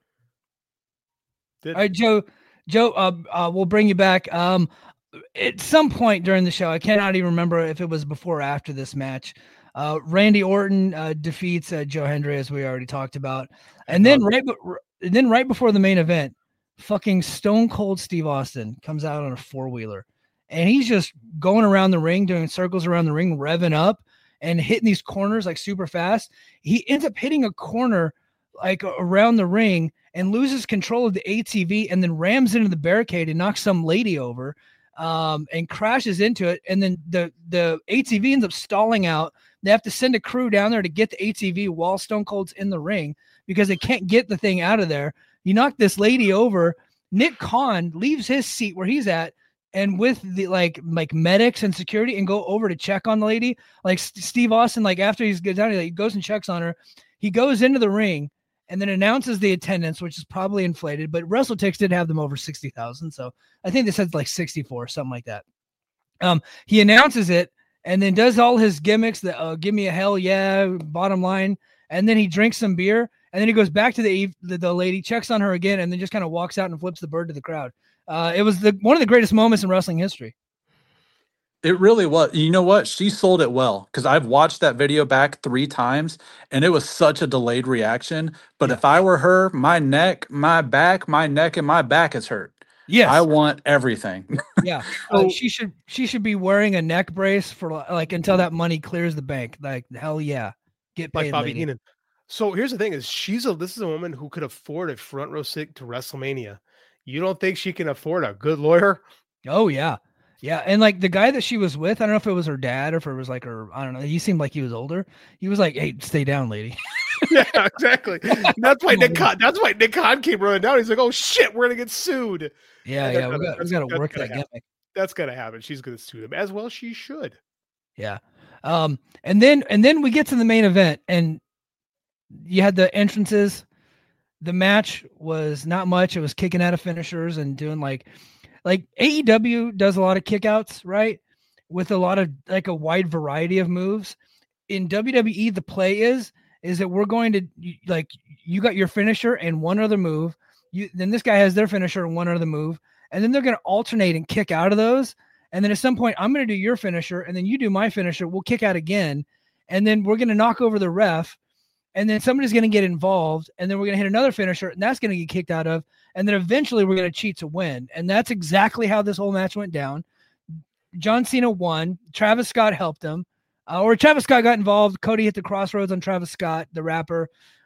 Did- All right, Joe. Joe, uh, uh, we'll bring you back. Um, at some point during the show, I cannot even remember if it was before or after this match. Uh, Randy Orton uh, defeats uh, Joe Hendry, as we already talked about, and then right, and then right before the main event, fucking Stone Cold Steve Austin comes out on a four wheeler, and he's just going around the ring, doing circles around the ring, revving up and hitting these corners like super fast. He ends up hitting a corner like around the ring and loses control of the A T V, and then rams into the barricade and knocks some lady over, um, and crashes into it. And then the the A T V ends up stalling out. They have to send a crew down there to get the A T V while Stone Cold's in the ring because they can't get the thing out of there. You knock this lady over. Nick Khan leaves his seat where he's at, and with the like like medics and security, and go over to check on the lady. Like Steve Austin, like after he's good down, he goes and checks on her. He goes into the ring and then announces the attendance, which is probably inflated, but WrestleTix did have them over sixty thousand. So I think they said like sixty-four, something like that. Um, he announces it and then does all his gimmicks that uh, give me a hell yeah, bottom line. And then he drinks some beer, and then he goes back to the, the, the lady, checks on her again, and then just kind of walks out and flips the bird to the crowd. Uh, it was the one of the greatest moments in wrestling history. It really was. You know what? She sold it well, because I've watched that video back three times and it was such a delayed reaction. But yeah. If I were her, my neck, my back, my neck, and my back is hurt. Yes. I want everything. Yeah. Uh, she should she should be wearing a neck brace for like until that money clears the bank. Like hell yeah. Get paid. Like Bobby lady. Heenan. So here's the thing: is she's a this is a woman who could afford a front row seat to WrestleMania. You don't think she can afford a good lawyer? Oh yeah. Yeah, and like the guy that she was with, I don't know if it was her dad or if it was like her, I don't know. He seemed like he was older. He was like, "Hey, stay down, lady." Yeah, exactly. That's why Nick Khan, that's why Nick Khan came running down. He's like, "Oh shit, we're gonna get sued." Yeah, yeah, we got, we got to work that happen. gimmick. That's gonna happen. She's gonna sue them as well. She should. Yeah, um, and then and then we get to the main event, and you had the entrances. The match was not much. It was kicking out of finishers and doing like. Like A E W does a lot of kickouts, right? With a lot of like a wide variety of moves. In W W E, the play is is that we're going to like you got your finisher and one other move. You then this guy has their finisher and one other move, and then they're going to alternate and kick out of those. And then at some point, I'm going to do your finisher, and then you do my finisher. We'll kick out again, and then we're going to knock over the ref, and then somebody's going to get involved, and then we're going to hit another finisher, and that's going to get kicked out of. And then eventually we're going to cheat to win. And that's exactly how this whole match went down. John Cena won. Travis Scott helped him. Uh, or Travis Scott got involved. Cody hit the crossroads on Travis Scott, the rapper.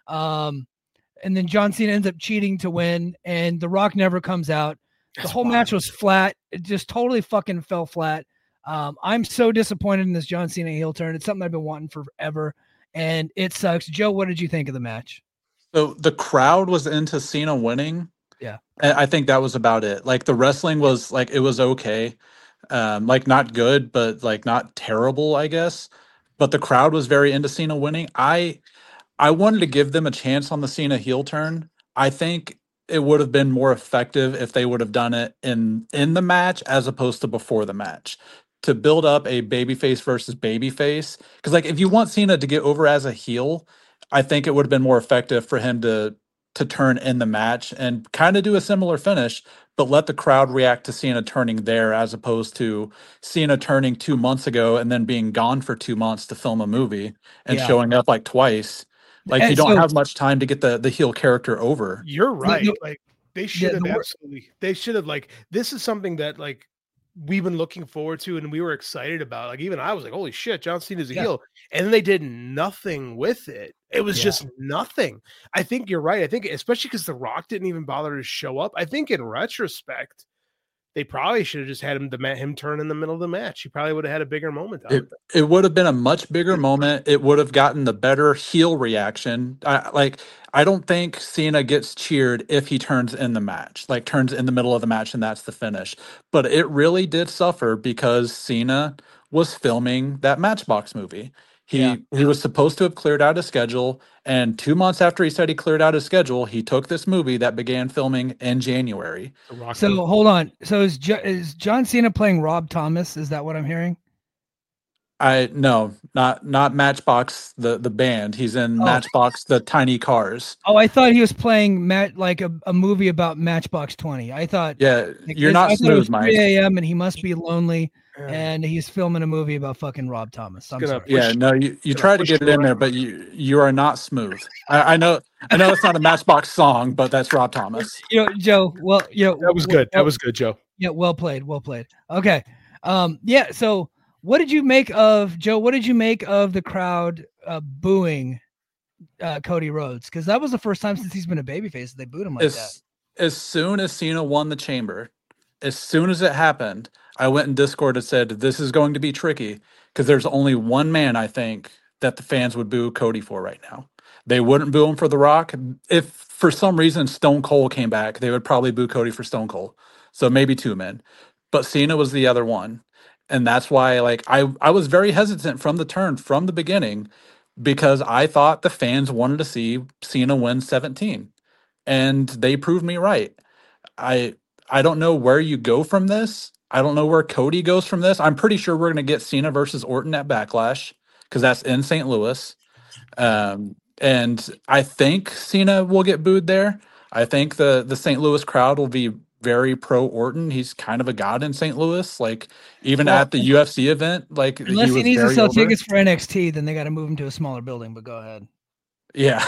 Um, and then John Cena ends up cheating to win. And The Rock never comes out. That's the whole wild. Match was flat. It just totally fucking fell flat. Um, I'm so disappointed in this John Cena heel turn. It's something I've been wanting forever. And it sucks. Joe, what did you think of the match? So the crowd was into Cena winning. Yeah. I think that was about it. Like the wrestling was like, it was okay. Um, like not good, but like not terrible, I guess. But the crowd was very into Cena winning. I, I wanted to give them a chance on the Cena heel turn. I think it would have been more effective if they would have done it in, in the match as opposed to before the match to build up a babyface versus babyface. Cause like, if you want Cena to get over as a heel, I think it would have been more effective for him to, to turn in the match and kind of do a similar finish, but let the crowd react to Cena turning there as opposed to Cena turning two months ago and then being gone for two months to film a movie and yeah. showing up like twice. Like and you don't so, have much time to get the, the heel character over. You're right. Like they should yeah, have the absolutely, they should have like, this is something that like we've been looking forward to and we were excited about. Like even I was like, holy shit, John Cena's a yeah. heel. And then they did nothing with it. It was yeah. just nothing. I think you're right. I think especially because The Rock didn't even bother to show up. I think in retrospect, they probably should have just had him the him turn in the middle of the match. He probably would have had a bigger moment. Out it, of it. it would have been a much bigger moment. It would have gotten the better heel reaction. I, like I don't think Cena gets cheered if he turns in the match, like turns in the middle of the match, and that's the finish. But it really did suffer because Cena was filming that Matchbox movie. He yeah. he was supposed to have cleared out his schedule, and two months after he said he cleared out his schedule, he took this movie that began filming in January. So hold on. So is jo- is John Cena playing Rob Thomas? Is that what I'm hearing? I no, not not Matchbox the the band. He's in oh. Matchbox the Tiny Cars. Oh, I thought he was playing Matt like a, a movie about Matchbox twenty. I thought yeah, you're not smooth, Mike. three a.m. and he must be lonely. and he's filming a movie about fucking Rob Thomas. I'm sorry. Yeah, no, you, you try to get it in there, but you you are not smooth. I, I know I know it's not a Matchbox song, but that's Rob Thomas. You know, Joe. Well, you know, that was good. That was good, Joe. Yeah, well played. Well played. Okay. Um. Yeah. So, what did you make of Joe? What did you make of the crowd uh, booing uh, Cody Rhodes? Because that was the first time since he's been a babyface that they booed him like as, that. As soon as Cena won the Chamber, as soon as it happened, I went in Discord and said, this is going to be tricky because there's only one man I think that the fans would boo Cody for right now. They wouldn't boo him for The Rock. If for some reason Stone Cold came back, they would probably boo Cody for Stone Cold. So maybe two men. But Cena was the other one. And that's why like I, I was very hesitant from the turn, from the beginning, because I thought the fans wanted to see Cena win seventeen. And they proved me right. I I don't know where you go from this. I don't know where Cody goes from this. I'm pretty sure we're going to get Cena versus Orton at Backlash because that's in Saint Louis. Um, and I think Cena will get booed there. I think the, the Saint Louis crowd will be very pro Orton. He's kind of a god in Saint Louis. Like even well, at the U F C event, like unless he, he needs to sell over. tickets for N X T, then they got to move him to a smaller building. But go ahead. Yeah,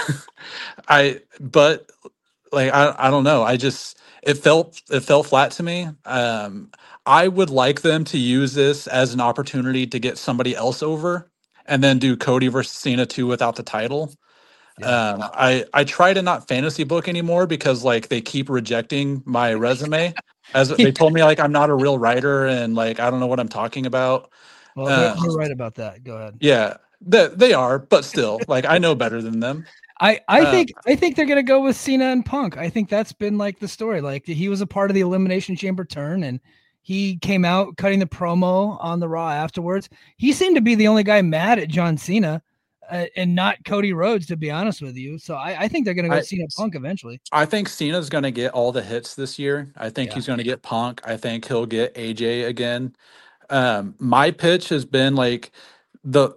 I but like I I don't know. I just it felt it fell flat to me. Um, I would like them to use this as an opportunity to get somebody else over, and then do Cody versus Cena two without the title. Yeah. Um, I I try to not fantasy book anymore because like they keep rejecting my resume. As they told me, like I'm not a real writer and like I don't know what I'm talking about. Well, they're, um, they're right about that. Go ahead. Yeah, they they are, but still, like I know better than them. I, I uh, think I think they're gonna go with Cena and Punk. I think that's been like the story. Like he was a part of the Elimination Chamber turn, and he came out cutting the promo on the Raw afterwards. He seemed to be the only guy mad at John Cena, uh, and not Cody Rhodes, to be honest with you. So I, I think they're gonna go I, Cena Punk eventually. I think Cena's gonna get all the hits this year. I think Yeah. he's gonna get Punk. I think he'll get A J again. Um, my pitch has been like the.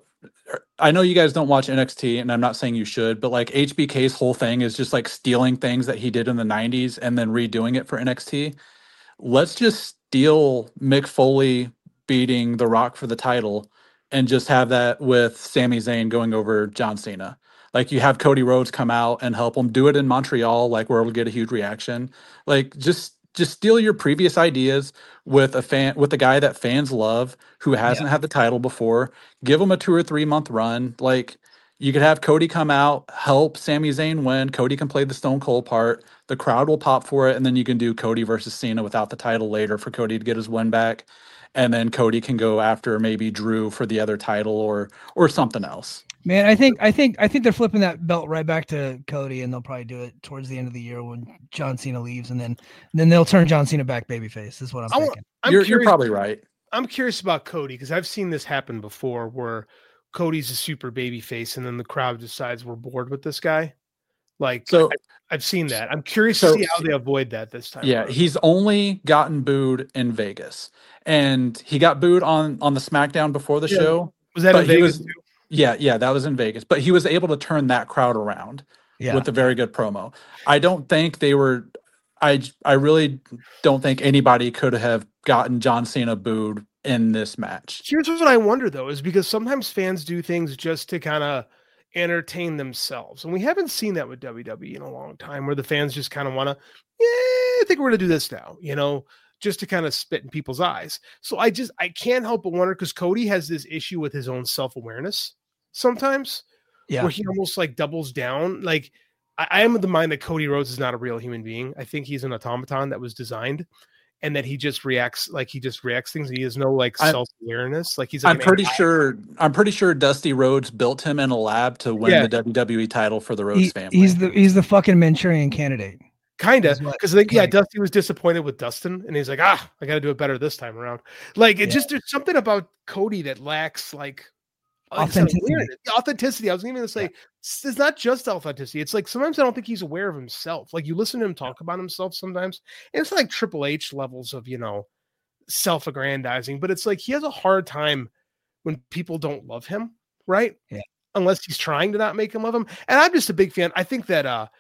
I know you guys don't watch N X T, and I'm not saying you should, but like H B K's whole thing is just like stealing things that he did in the nineties and then redoing it for N X T. Let's just steal Mick Foley beating The Rock for the title and just have that with Sami Zayn going over John Cena. Like you have Cody Rhodes come out and help him do it in Montreal, like where we'll get a huge reaction. Like just just steal your previous ideas with a fan, with a guy that fans love who hasn't yeah. had the title before. Give him a two or three month run. Like you could have Cody come out, help Sami Zayn win. Cody can play the Stone Cold part. The crowd will pop for it, and then you can do Cody versus Cena without the title later for Cody to get his win back, and then Cody can go after maybe Drew for the other title or or something else. Man, I think I think I think they're flipping that belt right back to Cody, and they'll probably do it towards the end of the year when John Cena leaves, and then then they'll turn John Cena back babyface. Is what I'm I, thinking. I'm you're, curious, you're probably right. I'm curious about Cody because I've seen this happen before, where Cody's a super babyface, and then the crowd decides we're bored with this guy. Like, so, I, I've seen that. I'm curious so, to see how they avoid that this time. Yeah, around. He's only gotten booed in Vegas, and he got booed on on the SmackDown before the yeah. show. Was that in Vegas? Was, yeah, yeah, that was in Vegas. But he was able to turn that crowd around yeah. with a very good promo. I don't think they were. I I really don't think anybody could have gotten John Cena booed in this match. Here's what I wonder though, is because sometimes fans do things just to kind of entertain themselves, and we haven't seen that with W W E in a long time, where the fans just kind of want to, yeah, I think we're going to do this now, you know, just to kind of spit in people's eyes. So I just I can't help but wonder, because Cody has this issue with his own self-awareness sometimes, yeah, where he almost like doubles down. Like I, I am of the mind that Cody Rhodes is not a real human being. I think he's an automaton that was designed, and that he just reacts like he just reacts things. He has no like self-awareness. Like he's like I'm pretty A I. sure I'm pretty sure Dusty Rhodes built him in a lab to win yeah. the W W E title for the Rhodes he, family. He's the he's the fucking Manchurian Candidate. Kind of, because like yeah, Dusty was disappointed with Dustin, and he's like, ah, I got to do it better this time around. Like it yeah. just there's something about Cody that lacks like authenticity. Authenticity. I was even going to say, yeah. it's not just authenticity. It's like sometimes I don't think he's aware of himself. Like you listen to him talk about himself sometimes, and it's like Triple H levels of, you know, self-aggrandizing, but it's like he has a hard time when people don't love him, right? Yeah. Unless he's trying to not make him love him. And I'm just a big fan. I think that uh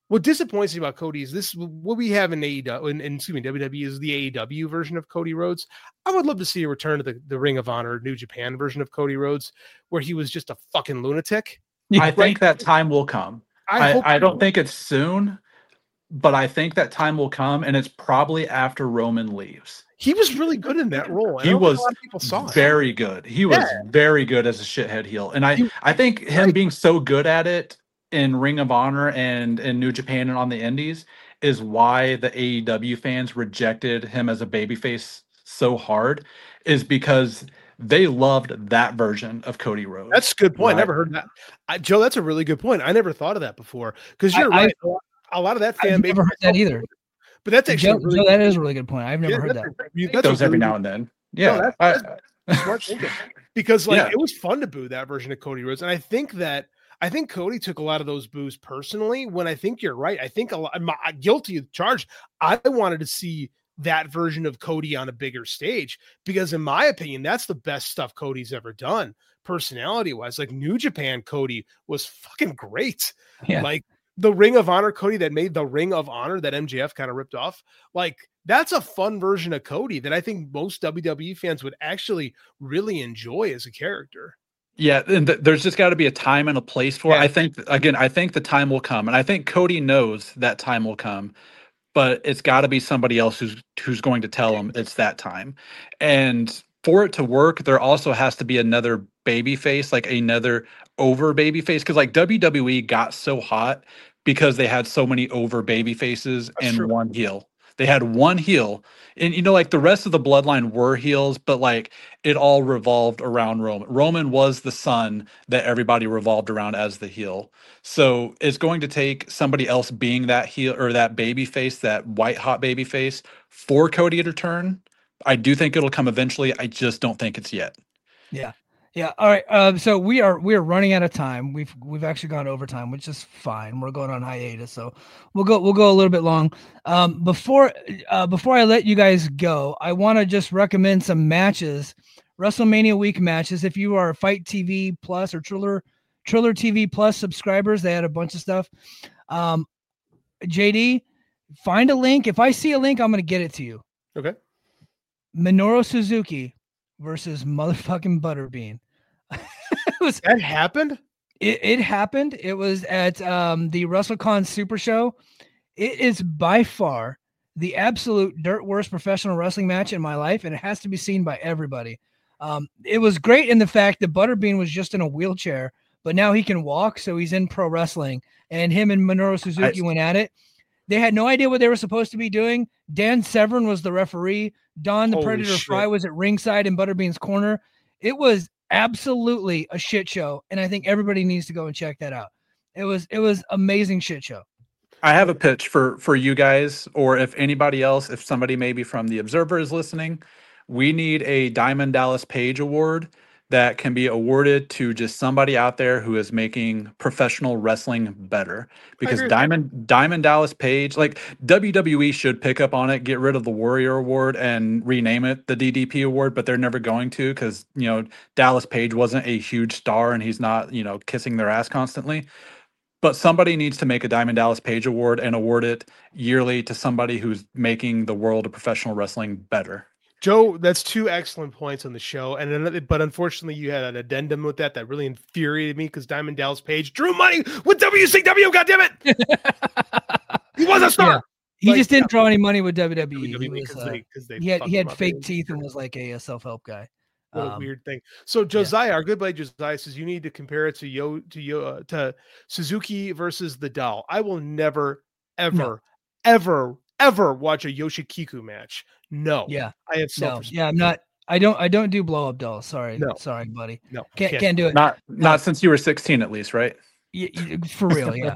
What disappoints me about Cody is this: what we have in A E W, and excuse me, W W E is the A E W version of Cody Rhodes. I would love to see a return to the, the Ring of Honor New Japan version of Cody Rhodes, where he was just a fucking lunatic. I Right? think that time will come. I I, hope I so. don't think it's soon, but I think that time will come, and it's probably after Roman leaves. He was really good in that role. I He don't think was a lot of people saw it. very good. He was Yeah. very good as a shithead heel, and I I think him right. being so good at it in Ring of Honor and in New Japan and on the Indies is why the A E W fans rejected him as a babyface so hard, is because they loved that version of Cody Rhodes. That's a good point. I Right. never heard that. I, Joe, that's a really good point. I never thought of that before. Because you're I- right. A lot- a lot of that fan I've base. never heard that either. But that's actually Joe, really, Joe, that is a really good point. I've never yeah, heard that's that. a- you- It that's a goes every really now good- and then. No, Yeah. that's- I- that's smart thinking. Because like Yeah. it was fun to boo that version of Cody Rhodes, and I think that I think Cody took a lot of those boos personally. When I think you're right, I think a lot. I'm I'm guilty of charge. I wanted to see that version of Cody on a bigger stage because, in my opinion, that's the best stuff Cody's ever done, personality wise. Like New Japan Cody was fucking great. Yeah. Like the Ring of Honor Cody that made the Ring of Honor that M J F kind of ripped off. Like that's a fun version of Cody that I think most W W E fans would actually really enjoy as a character. Yeah, and th- there's just got to be a time and a place for it. Yeah. I think again, I think the time will come, and I think Cody knows that time will come, but it's got to be somebody else who's who's going to tell him it's that time. And for it to work, there also has to be another baby face, like another over baby face, because like W W E got so hot because they had so many over baby faces and true. one heel. They had one heel, and you know, like the rest of the bloodline were heels, but like it all revolved around Roman. Roman was the son that everybody revolved around as the heel. So it's going to take somebody else being that heel or that baby face, that white hot baby face, for Cody to turn. I do think it'll come eventually. I just don't think it's yet. Yeah. Yeah. All right. Um, so we are we are running out of time. We've we've actually gone overtime, which is fine. We're going on hiatus, so we'll go we'll go a little bit long. Um, before uh, before I let you guys go, I want to just recommend some matches, WrestleMania week matches. If you are Fight T V Plus or Triller Triller T V Plus subscribers, they had a bunch of stuff. Um, J D, find a link. If I see a link, I'm going to get it to you. Okay. Minoru Suzuki versus motherfucking Butterbean. it was, that happened? It, it happened. It was at um, the WrestleCon Super Show. It is by far the absolute dirt worst professional wrestling match in my life, and it has to be seen by everybody. Um, it was great in the fact that Butterbean was just in a wheelchair, but now he can walk, so he's in pro wrestling. And him and Minoru Suzuki I, went at it. They had no idea what they were supposed to be doing. Dan Severn was the referee. Don the Predator shit. Fry was at ringside in Butterbean's corner. It was absolutely a shit show, and I think everybody needs to go and check that out. It was it was amazing shit show. I have a pitch for for you guys, or if anybody else, if somebody maybe from the Observer is listening, we need a Diamond Dallas Page Award that can be awarded to just somebody out there who is making professional wrestling better. Because Diamond Diamond Dallas Page, like W W E should pick up on it, get rid of the Warrior Award and rename it the D D P Award, but they're never going to because, you know, Dallas Page wasn't a huge star and he's not, you know, kissing their ass constantly. But somebody needs to make a Diamond Dallas Page Award and award it yearly to somebody who's making the world of professional wrestling better. Joe, that's two excellent points on the show, and another, but unfortunately, you had an addendum with that that really infuriated me because Diamond Dallas Page drew money with W C W. God damn it, he was a star. Yeah. He like, just didn't yeah. draw any money with W W E. W W E He, was, uh, they, they he had he had fake up. teeth and was like a, a self help guy. What a um, weird thing. So Josiah, yeah. our good buddy Josiah says you need to compare it to Yo to Yo uh, to Suzuki versus the Doll. I will never, ever, no. ever, ever watch a Yoshikiku match. No. Yeah. I have no. Yeah, I'm not. I don't. I don't do blow up dolls. Sorry. No. Sorry, buddy. No. Can't can't, can't do it. Not not no. since you were sixteen, at least, right? Yeah, for real. Yeah.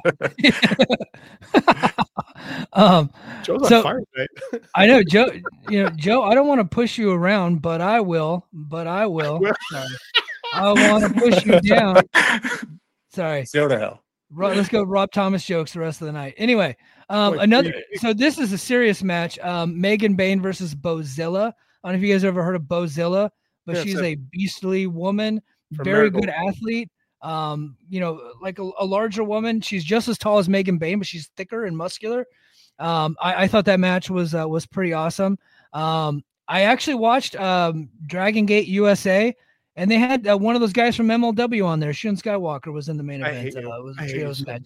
um. Joe's so, on fire tonight. I know, Joe. You know, Joe. I don't want to push you around, but I will. But I will. Sorry. I want to push you down. Sorry. Go to hell. Let's go Rob Thomas jokes the rest of the night. Anyway, um, another. So this is a serious match. Um, Megan Bayne versus Bozilla. I don't know if you guys ever heard of Bozilla, but yeah, she's a beastly woman, very Marigold. Good athlete. Um, you know, like a, a larger woman. She's just as tall as Megan Bayne, but she's thicker and muscular. Um, I, I thought that match was uh, was pretty awesome. Um, I actually watched um, Dragon Gate U S A, and they had uh, one of those guys from M L W on there. Shun Skywalker was in the main I event. hate Uh, it was I a hate trios you. match.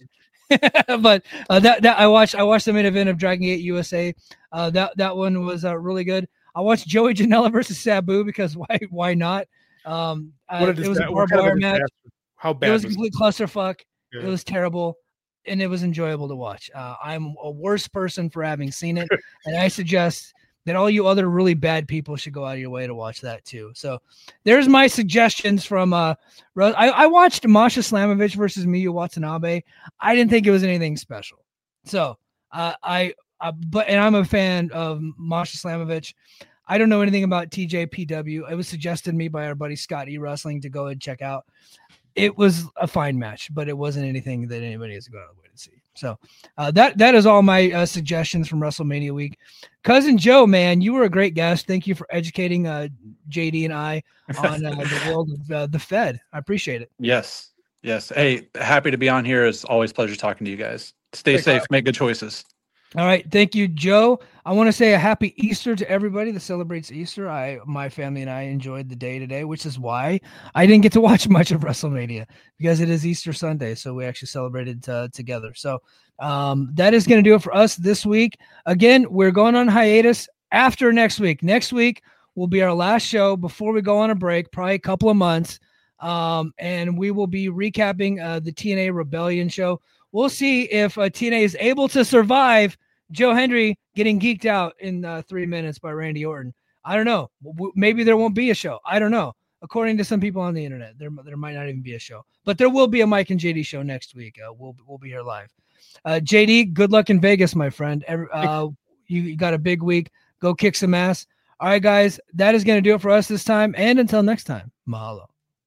but uh, that that I watched I watched the main event of Dragon Gate U S A. Uh, that that one was uh, really good. I watched Joey Janela versus Sabu because why why not? Um, uh, What a it was a disa- what barbed kind of a wire match. disaster. How bad It was a was complete clusterfuck. Yeah. It was terrible, and it was enjoyable to watch. Uh, I'm a worse person for having seen it, and I suggest that all you other really bad people should go out of your way to watch that too. So there's my suggestions from uh Ro- I, I watched Masha Slamovich versus Miyu Watanabe. I didn't think it was anything special. So uh, I uh, but and I'm a fan of Masha Slamovich. I don't know anything about T J P W. It was suggested to me by our buddy Scott E Wrestling to go and check out. It was a fine match, but it wasn't anything that anybody is going to wait to see. So uh, that that is all my uh, suggestions from WrestleMania week. Cousin Joe, man, you were a great guest. Thank you for educating uh, J D and I on uh, the world of uh, the Fed. I appreciate it. Yes. Yes. Hey, happy to be on here. It's always a pleasure talking to you guys. Stay Thanks, safe. Mark. Make good choices. All right, thank you, Joe. I want to say a happy Easter to everybody that celebrates Easter. I, my family and I enjoyed the day today, which is why I didn't get to watch much of WrestleMania because it is Easter Sunday, so we actually celebrated uh, together. So um, that is going to do it for us this week. Again, we're going on hiatus after next week. Next week will be our last show before we go on a break, probably a couple of months, um, and we will be recapping uh, the T N A Rebellion show. We'll see if uh, T N A is able to survive Joe Hendry getting geeked out in uh, three minutes by Randy Orton. I don't know. W- maybe there won't be a show. I don't know. According to some people on the internet, there there might not even be a show. But there will be a Mike and J D show next week. Uh, we'll we'll be here live. Uh, J D, good luck in Vegas, my friend. Every, uh, you, you got a big week. Go kick some ass. All right, guys. That is going to do it for us this time. And until next time, mahalo.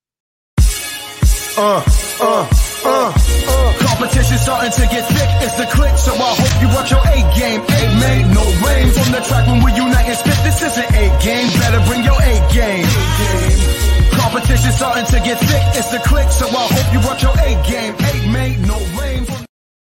Uh, uh, uh, uh. Competition starting to get thick. It's the click, so I hope you watch your A game. A man, no rain from the track when we unite and spit. This isn't A game. Better bring your A game. Competition starting to get thick. It's the click, so I hope you watch your A game. A man, no rain from.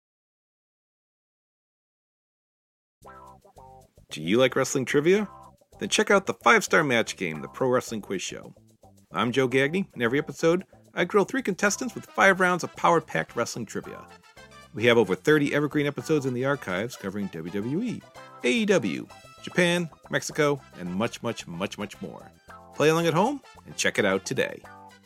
Do you like wrestling trivia? Then check out the five-star match game, the Pro Wrestling Quiz Show. I'm Joe Gagney, and every episode, I grill three contestants with five rounds of power-packed wrestling trivia. We have over thirty evergreen episodes in the archives covering W W E, A E W, Japan, Mexico, and much, much, much, much more. Play along at home and check it out today.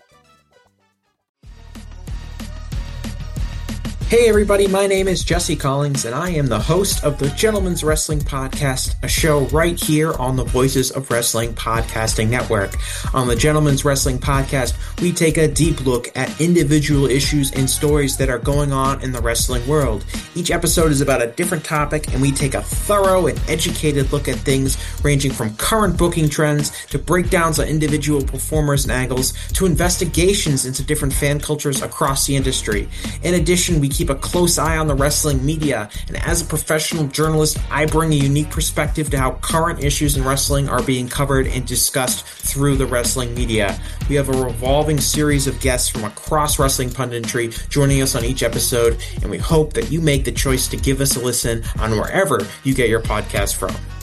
Hey everybody, my name is Jesse Collins, and I am the host of the Gentleman's Wrestling Podcast, a show right here on the Voices of Wrestling Podcasting Network. On the Gentleman's Wrestling Podcast, we take a deep look at individual issues and stories that are going on in the wrestling world. Each episode is about a different topic, and we take a thorough and educated look at things ranging from current booking trends to breakdowns on individual performers and angles to investigations into different fan cultures across the industry. In addition, we keep a close eye on the wrestling media, and as a professional journalist, I bring a unique perspective to how current issues in wrestling are being covered and discussed through the wrestling media. We have a revolving series of guests from across wrestling punditry joining us on each episode, and we hope that you make the choice to give us a listen on wherever you get your podcast from.